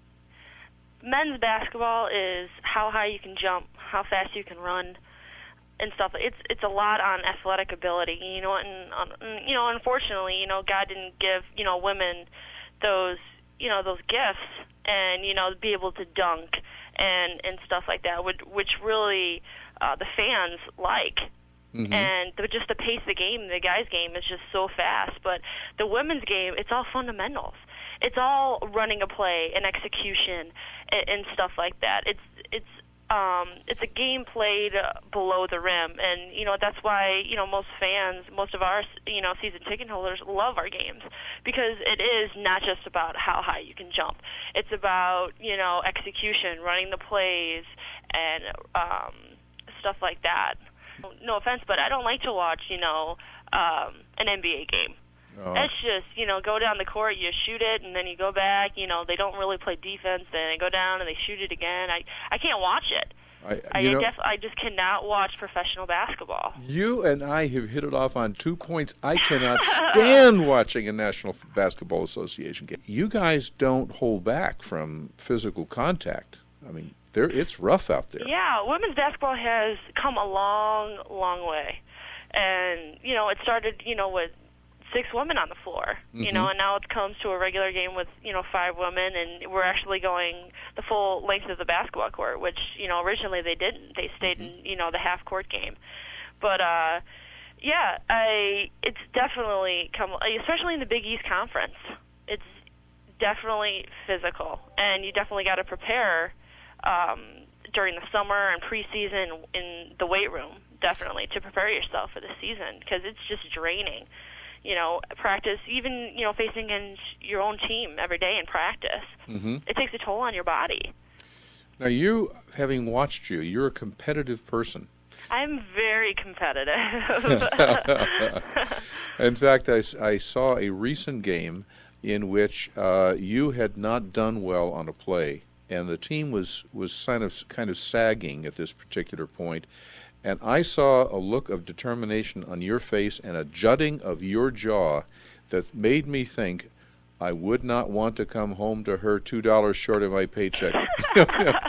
men's basketball is how high you can jump, how fast you can run. and stuff. It's it's a lot on athletic ability, you know. And um, you know, unfortunately, you know, God didn't give you know women those you know those gifts, and you know, be able to dunk and and stuff like that, which which really uh, the fans like. Mm-hmm. And the, just the pace of the game, the guys' game is just so fast. But the women's game, it's all fundamentals. It's all running a play and execution and, and stuff like that. It's it's um, it's a game played below the rim, and you know that's why you know most fans, most of our you know season ticket holders love our games, because it is not just about how high you can jump. It's about you know execution, running the plays, and um, stuff like that. No offense, but I don't like to watch, you know, um, an N B A game. Oh. It's just, you know, go down the court, you shoot it, and then you go back. You know, they don't really play defense. Then they go down and they shoot it again. I, I can't watch it. I, you I, know, def- I just cannot watch professional basketball. You and I have hit it off on two points. I cannot stand watching a National Basketball Association game. You guys don't hold back from physical contact. I mean, there it's rough out there. Yeah, women's basketball has come a long, long way. And, you know, it started, you know, with six women on the floor, you mm-hmm. know, and now it comes to a regular game with, you know, five women, and we're actually going the full length of the basketball court, which, you know, originally they didn't. They stayed mm-hmm. in, you know, the half-court game. But, uh, yeah, I it's definitely come, especially in the Big East Conference, it's definitely physical, and you definitely got to prepare um, during the summer and preseason in the weight room, definitely, to prepare yourself for the season, because it's just draining. You know, practice, even, you know, facing against your own team every day in practice. Mm-hmm. It takes a toll on your body. Now, you, having watched you, you're a competitive person. I'm very competitive. In fact, I, I saw a recent game in which uh, you had not done well on a play, and the team was, was kind of, kind of sagging at this particular point. And I saw a look of determination on your face and a jutting of your jaw that made me think I would not want to come home to her two dollars short of my paycheck. you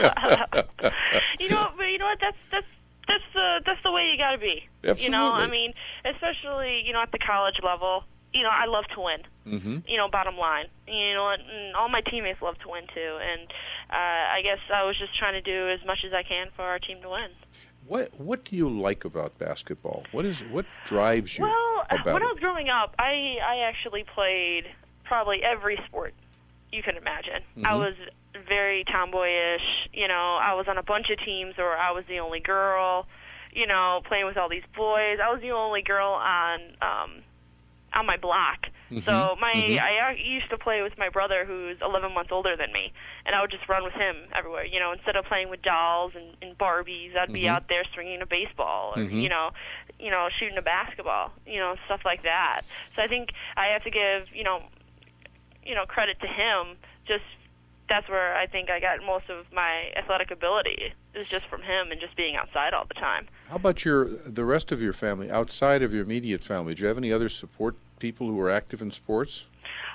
know, but you know what? That's that's that's the that's the way you got to be. Absolutely. You know, I mean, especially you know at the college level. You know, I love to win. Mm-hmm. You know, bottom line. You know, and all my teammates love to win too. And uh, I guess I was just trying to do as much as I can for our team to win. What What do you like about basketball? What is what drives you well, about when it? I was growing up, I I actually played probably every sport you can imagine. Mm-hmm. I was very tomboyish. You know, I was on a bunch of teams where I was the only girl. You know, playing with all these boys. I was the only girl on um, on my block. Mm-hmm. So my mm-hmm. I used to play with my brother, who's eleven months older than me, and I would just run with him everywhere. You know, instead of playing with dolls and, and Barbies, I'd mm-hmm. be out there swinging a baseball, or mm-hmm. you know, you know, shooting a basketball, you know, stuff like that. So I think I have to give you know, you know, credit to him. Just that's where I think I got most of my athletic ability, is just from him and just being outside all the time. How about your the rest of your family outside of your immediate family? Do you have any other support people who are active in sports?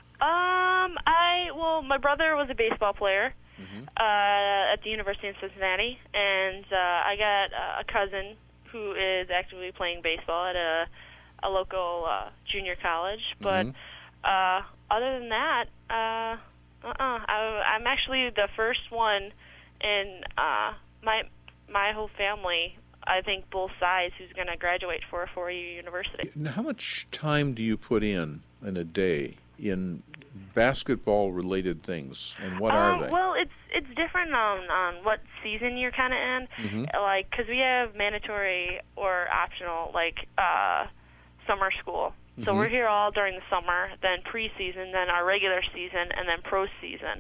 Um, I well, my brother was a baseball player mm-hmm. uh, at the University of Cincinnati, and uh, I got uh, a cousin who is actively playing baseball at a a local uh, junior college. But mm-hmm. uh, other than that, uh, uh-uh, I, I'm actually the first one in uh, my my whole family. I think both sides, who's going to graduate for a four-year university. Now, how much time do you put in in a day in basketball-related things, and what uh, are they? Well, it's it's different on, on what season you're kind of in. Mm-hmm. Like, because we have mandatory or optional, like uh, summer school. So mm-hmm. we're here all during the summer, then preseason, then our regular season, and then pro season.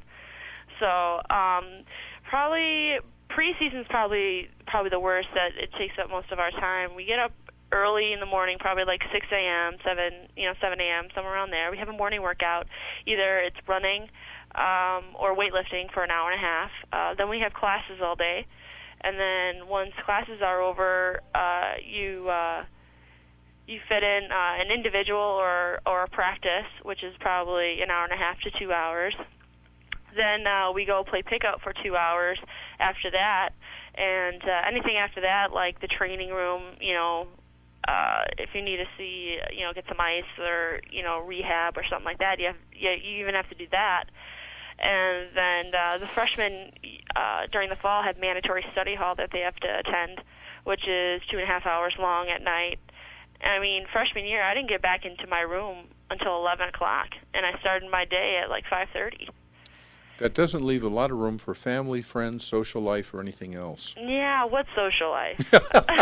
So um, probably. Preseason's probably probably the worst. That it takes up most of our time. We get up early in the morning, probably like six a.m., seven, you know, seven a.m., somewhere around there. We have a morning workout. Either it's running um, or weightlifting for an hour and a half. Uh, then we have classes all day, and then once classes are over, uh, you uh, you fit in uh, an individual or or a practice, which is probably an hour and a half to two hours. Then uh, we go play pickup for two hours after that, And uh, anything after that, like the training room, you know, uh, if you need to see, you know, get some ice or, you know, rehab or something like that, you have, you, you even have to do that. And then uh, the freshmen uh, during the fall had mandatory study hall that they have to attend, which is two and a half hours long at night. I mean, freshman year, I didn't get back into my room until eleven o'clock, and I started my day at like five thirty. That doesn't leave a lot of room for family, friends, social life, or anything else. Yeah, what social life?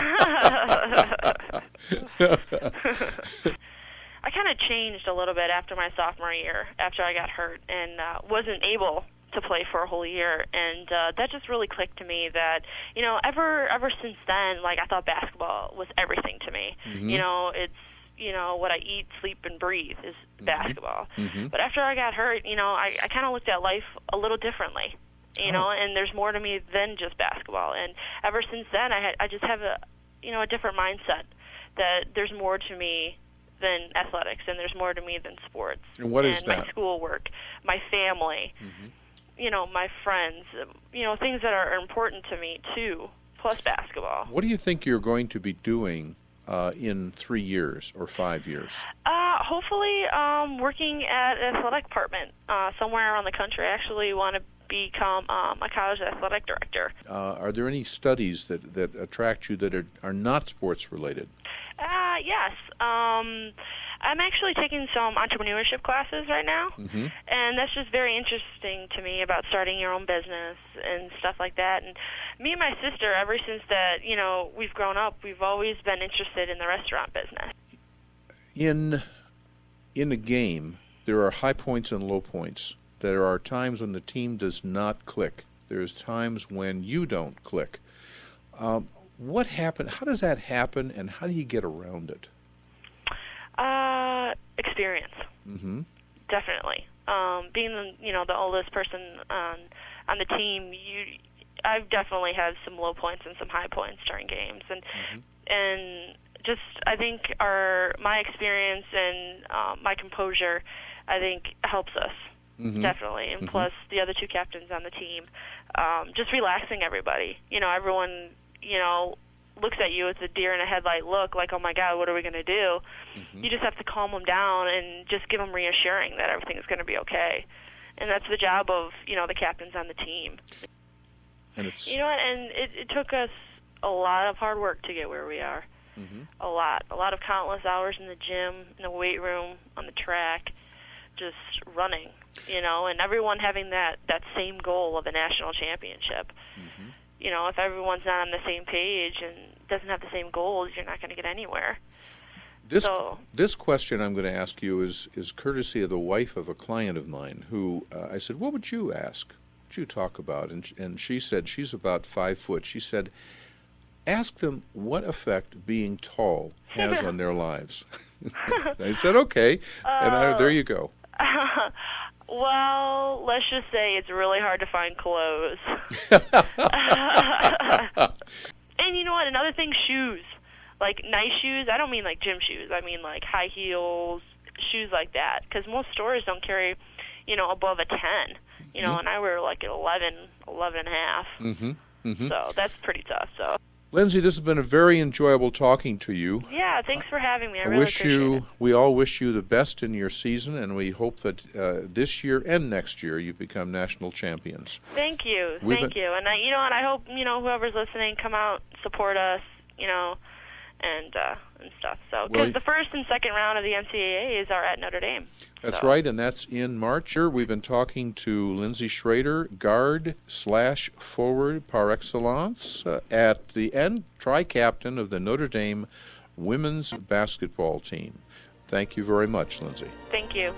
I kind of changed a little bit after my sophomore year, after I got hurt, and uh, wasn't able to play for a whole year, and uh, that just really clicked to me that, you know, ever ever since then, like, I thought basketball was everything to me. Mm-hmm. You know, it's, you know, what I eat, sleep, and breathe is basketball. Mm-hmm. But after I got hurt, you know, I, I kind of looked at life a little differently, you Oh. know, and there's more to me than just basketball. And ever since then, I had, I just have a, you know, a different mindset that there's more to me than athletics, and there's more to me than sports. And what is and that? my schoolwork, my family, Mm-hmm. you know, my friends, you know, things that are important to me too, plus basketball. What do you think you're going to be doing uh, in three years or five years? Uh, hopefully, um, working at an athletic department uh, somewhere around the country. I actually want to become um, a college athletic director. Uh, are there any studies that, that attract you that are, are not sports related? Uh, yes. Um, I'm actually taking some entrepreneurship classes right now, Mm-hmm. and that's just very interesting to me about starting your own business and stuff like that. And me and my sister, ever since that, you know, we've grown up, we've always been interested in the restaurant business. In in a game, there are high points and low points. There are times when the team does not click. There's times when you don't click. Um, what happened? How does that happen, and how do you get around it? Uh, experience, Mm-hmm. definitely. Um, being the, you know, the oldest person on on the team, you, I've definitely had some low points and some high points during games, and Mm-hmm. and just I think our my experience and um, my composure, I think helps us. Mm-hmm. Definitely, and Mhm. plus the other two captains on the team, um, just relaxing everybody. You know, everyone, you know, looks at you with a deer in a headlight look, like, oh my God, what are we going to do? Mhm. You just have to calm them down and just give them reassuring that everything is going to be okay. And that's the job of, you know, the captains on the team. And it's You know what? And it, it took us a lot of hard work to get where we are. Mhm. A lot. A lot of countless hours in the gym, in the weight room, on the track, just running, you know, and everyone having that, that same goal of a national championship. Mhm. You know, if everyone's not on the same page and doesn't have the same goals, you're not going to get anywhere. This So- this question I'm going to ask you is is courtesy of the wife of a client of mine who uh, I said, what would you ask? What would you talk about? And sh- and she said she's about five foot. She said, ask them what effect being tall has on their lives. I said, okay, and I, there you go. Well, let's just say it's really hard to find clothes. And you know what? Another thing, shoes. Like nice shoes. I don't mean like gym shoes. I mean like high heels, shoes like that. Because most stores don't carry, you know, above a ten. You know, Mhm. and I wear like an eleven, eleven and a half. Mm-hmm. Mm-hmm. So that's pretty tough. So Lindsay, this has been a very enjoyable talking to you. yeah, thanks for having me. I, I really wish appreciate you, it. we all wish you the best in your season, and we hope that uh, this year and next year you become national champions. Thank you, We've thank been- you, and I, you know, and I hope you know whoever's listening, come out, support us, you know, and uh, and stuff. So because Well, the first and second round of the N C A As are at Notre Dame. That's So- right, and that's in March. Here we've been talking to Lindsay Schrader, guard slash forward par excellence, uh, at the end tri-captain of the Notre Dame women's basketball team. Thank you very much, Lindsay. Thank you.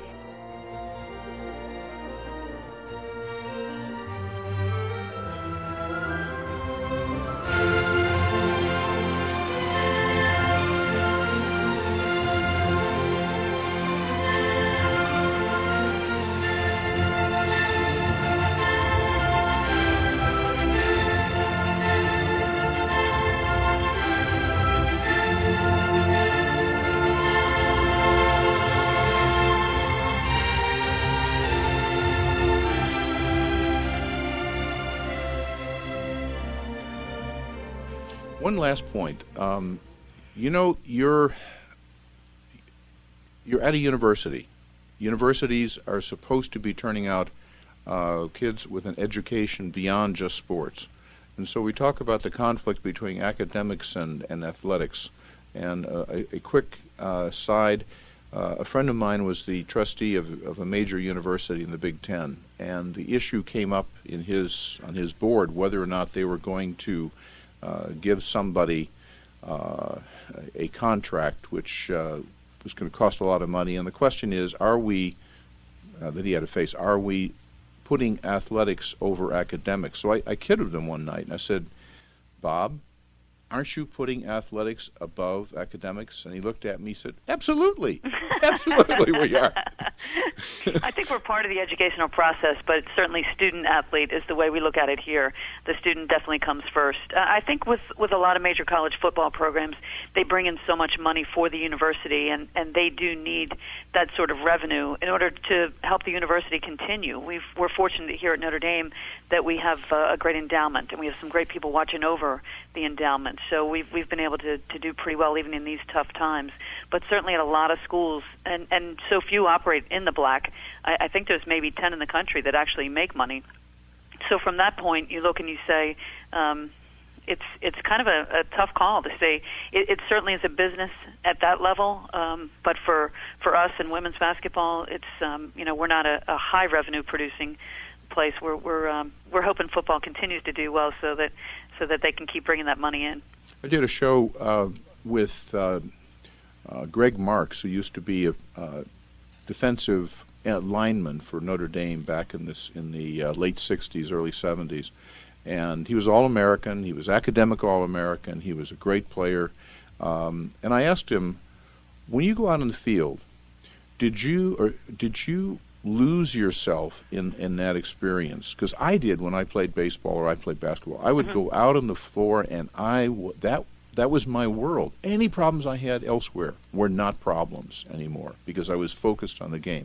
One last point. Um, you know, you're you're at a university. Universities are supposed to be turning out uh, kids with an education beyond just sports. And so we talk about the conflict between academics and, and athletics. And uh, a, a quick uh, side, uh, a friend of mine was the trustee of, of a major university in the Big Ten, and the issue came up in his on his board whether or not they were going to uh, give somebody uh, a contract which uh, was going to cost a lot of money. And the question is, are we, uh, that he had to face, are we putting athletics over academics? So I, I kidded him one night, and I said, Bob, aren't you putting athletics above academics? And he looked at me and said, absolutely. Absolutely we are. I think we're part of the educational process, but certainly student-athlete is the way we look at it here. The student definitely comes first. Uh, I think with, with a lot of major college football programs, they bring in so much money for the university, and, and they do need that sort of revenue in order to help the university continue. We've, we're fortunate here at Notre Dame that we have uh, a great endowment, and we have some great people watching over the endowment. So we've we've been able to, to do pretty well even in these tough times. But certainly at a lot of schools, and, and so few operate in the black, I, I think there's maybe ten in the country that actually make money. So from that point, you look and you say, um, it's it's kind of a, a tough call to say. It, it certainly is a business at that level, um, but for, for us in women's basketball, it's um, you know we're not a, a high revenue producing place. We're we're um, we're hoping football continues to do well so that so that they can keep bringing that money in. I did a show uh, with uh, uh, Greg Marks, who used to be a uh, defensive lineman for Notre Dame back in this in the uh, late sixties, early seventies, and he was All-American. He was academic All-American. He was a great player, um, and I asked him, when you go out in the field, did you or did you lose yourself in, in that experience? Because I did when I played baseball or I played basketball. I would mm-hmm. go out on the floor, and I w- that that was my world. Any problems I had elsewhere were not problems anymore because I was focused on the game.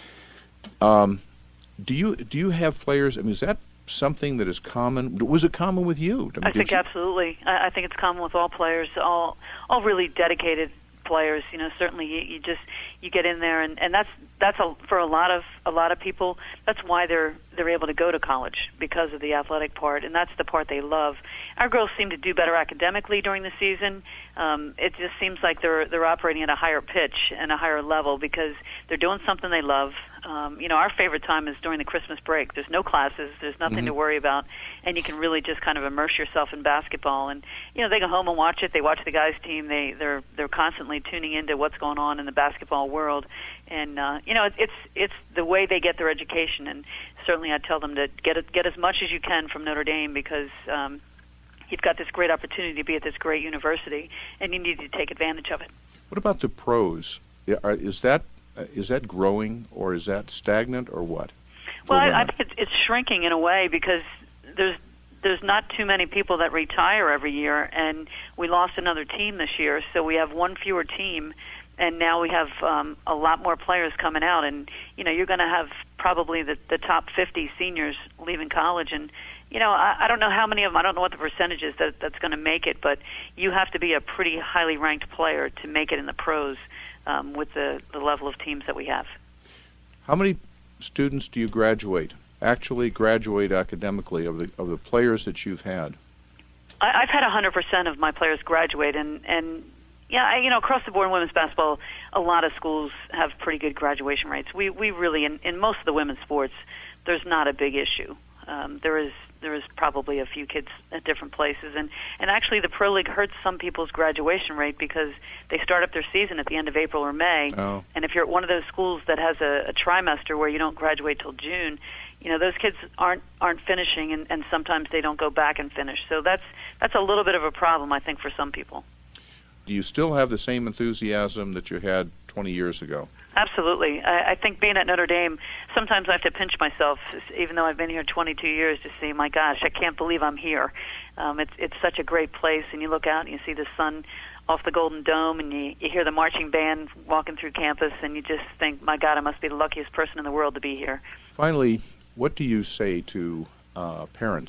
Um, do you do you have players? I mean, is that something that is common? Was it common with you? I, mean, I think you? absolutely. I, I think it's common with all players, all all really dedicated players. You know, certainly you, you just you get in there, and, and that's that's a, for a lot of a lot of people. That's why they're they're able to go to college, because of the athletic part, and that's the part they love. Our girls seem to do better academically during the season. Um, it just seems like they're they're operating at a higher pitch and a higher level because they're doing something they love. Um, you know, our favorite time is during the Christmas break. There's no classes. There's nothing mm-hmm. to worry about, and you can really just kind of immerse yourself in basketball. And you know, they go home and watch it. They watch the guys' team. They they're they're constantly tuning into what's going on in the basketball world. And uh, you know, it, it's it's the way they get their education. And certainly, I tell them to get it, get as much as you can from Notre Dame because um, you've got this great opportunity to be at this great university, and you need to take advantage of it. What about the pros? Is that Is that growing, or is that stagnant, or what? Well, I, I think it's, it's shrinking in a way because there's there's not too many people that retire every year, and we lost another team this year, so we have one fewer team, and now we have um, a lot more players coming out, and you know you're going to have probably the, the top fifty seniors leaving college, and you know I, I don't know how many of them. I don't know what the percentage is that that's going to make it, but you have to be a pretty highly ranked player to make it in the pros. Um, with the, the level of teams that we have. How many students do you graduate, actually graduate academically, of the of the players that you've had? I, I've had one hundred percent of my players graduate, and, and yeah, I, you know, across the board in women's basketball, a lot of schools have pretty good graduation rates. We we really, in, in most of the women's sports, there's not a big issue. Um, there is there is probably a few kids at different places, and, and actually the Pro League hurts some people's graduation rate because they start up their season at the end of April or May, oh. and if you're at one of those schools that has a, a trimester where you don't graduate till June, you know those kids aren't aren't finishing, and, and sometimes they don't go back and finish. So that's that's a little bit of a problem, I think, for some people. Do you still have the same enthusiasm that you had twenty years ago? Absolutely. I, I think being at Notre Dame, sometimes I have to pinch myself, even though I've been here twenty-two years, to say, my gosh, I can't believe I'm here. Um, it's it's such a great place, and you look out and you see the sun off the Golden Dome, and you, you hear the marching band walking through campus, and you just think, my God, I must be the luckiest person in the world to be here. Finally, what do you say to uh, parents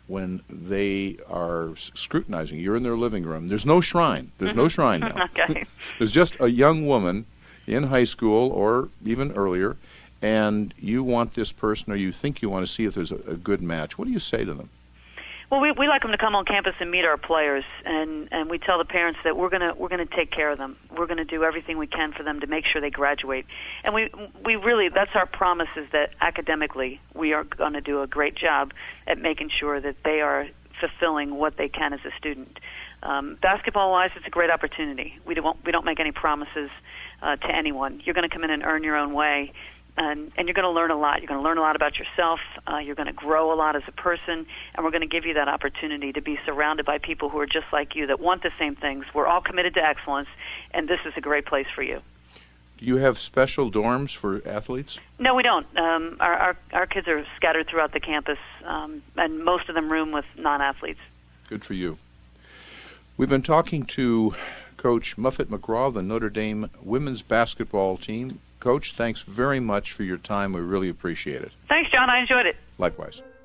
when they are s- scrutinizing. You're in their living room. There's no shrine. There's no shrine now. Okay. There's just a young woman in high school or even earlier, and you want this person, or you think you want to see if there's a, a good match. What do you say to them? Well, we we like them to come on campus and meet our players, and, and we tell the parents that we're gonna we're gonna take care of them. We're gonna do everything we can for them to make sure they graduate. And we we really that's our promise, is that academically we are going to do a great job at making sure that they are fulfilling what they can as a student. Um, basketball-wise, it's a great opportunity. We don't we don't make any promises uh, to anyone. You're going to come in and earn your own way. And, and you're going to learn a lot. You're going to learn a lot about yourself. Uh, you're going to grow a lot as a person, and we're going to give you that opportunity to be surrounded by people who are just like you, that want the same things. We're all committed to excellence, and this is a great place for you. Do you have special dorms for athletes? No, we don't. Um, our, our our kids are scattered throughout the campus, um, and most of them room with non-athletes. Good for you. We've been talking to Coach Muffet McGraw, the Notre Dame women's basketball team. Coach, thanks very much for your time. We really appreciate it. Thanks, John. I enjoyed it. Likewise.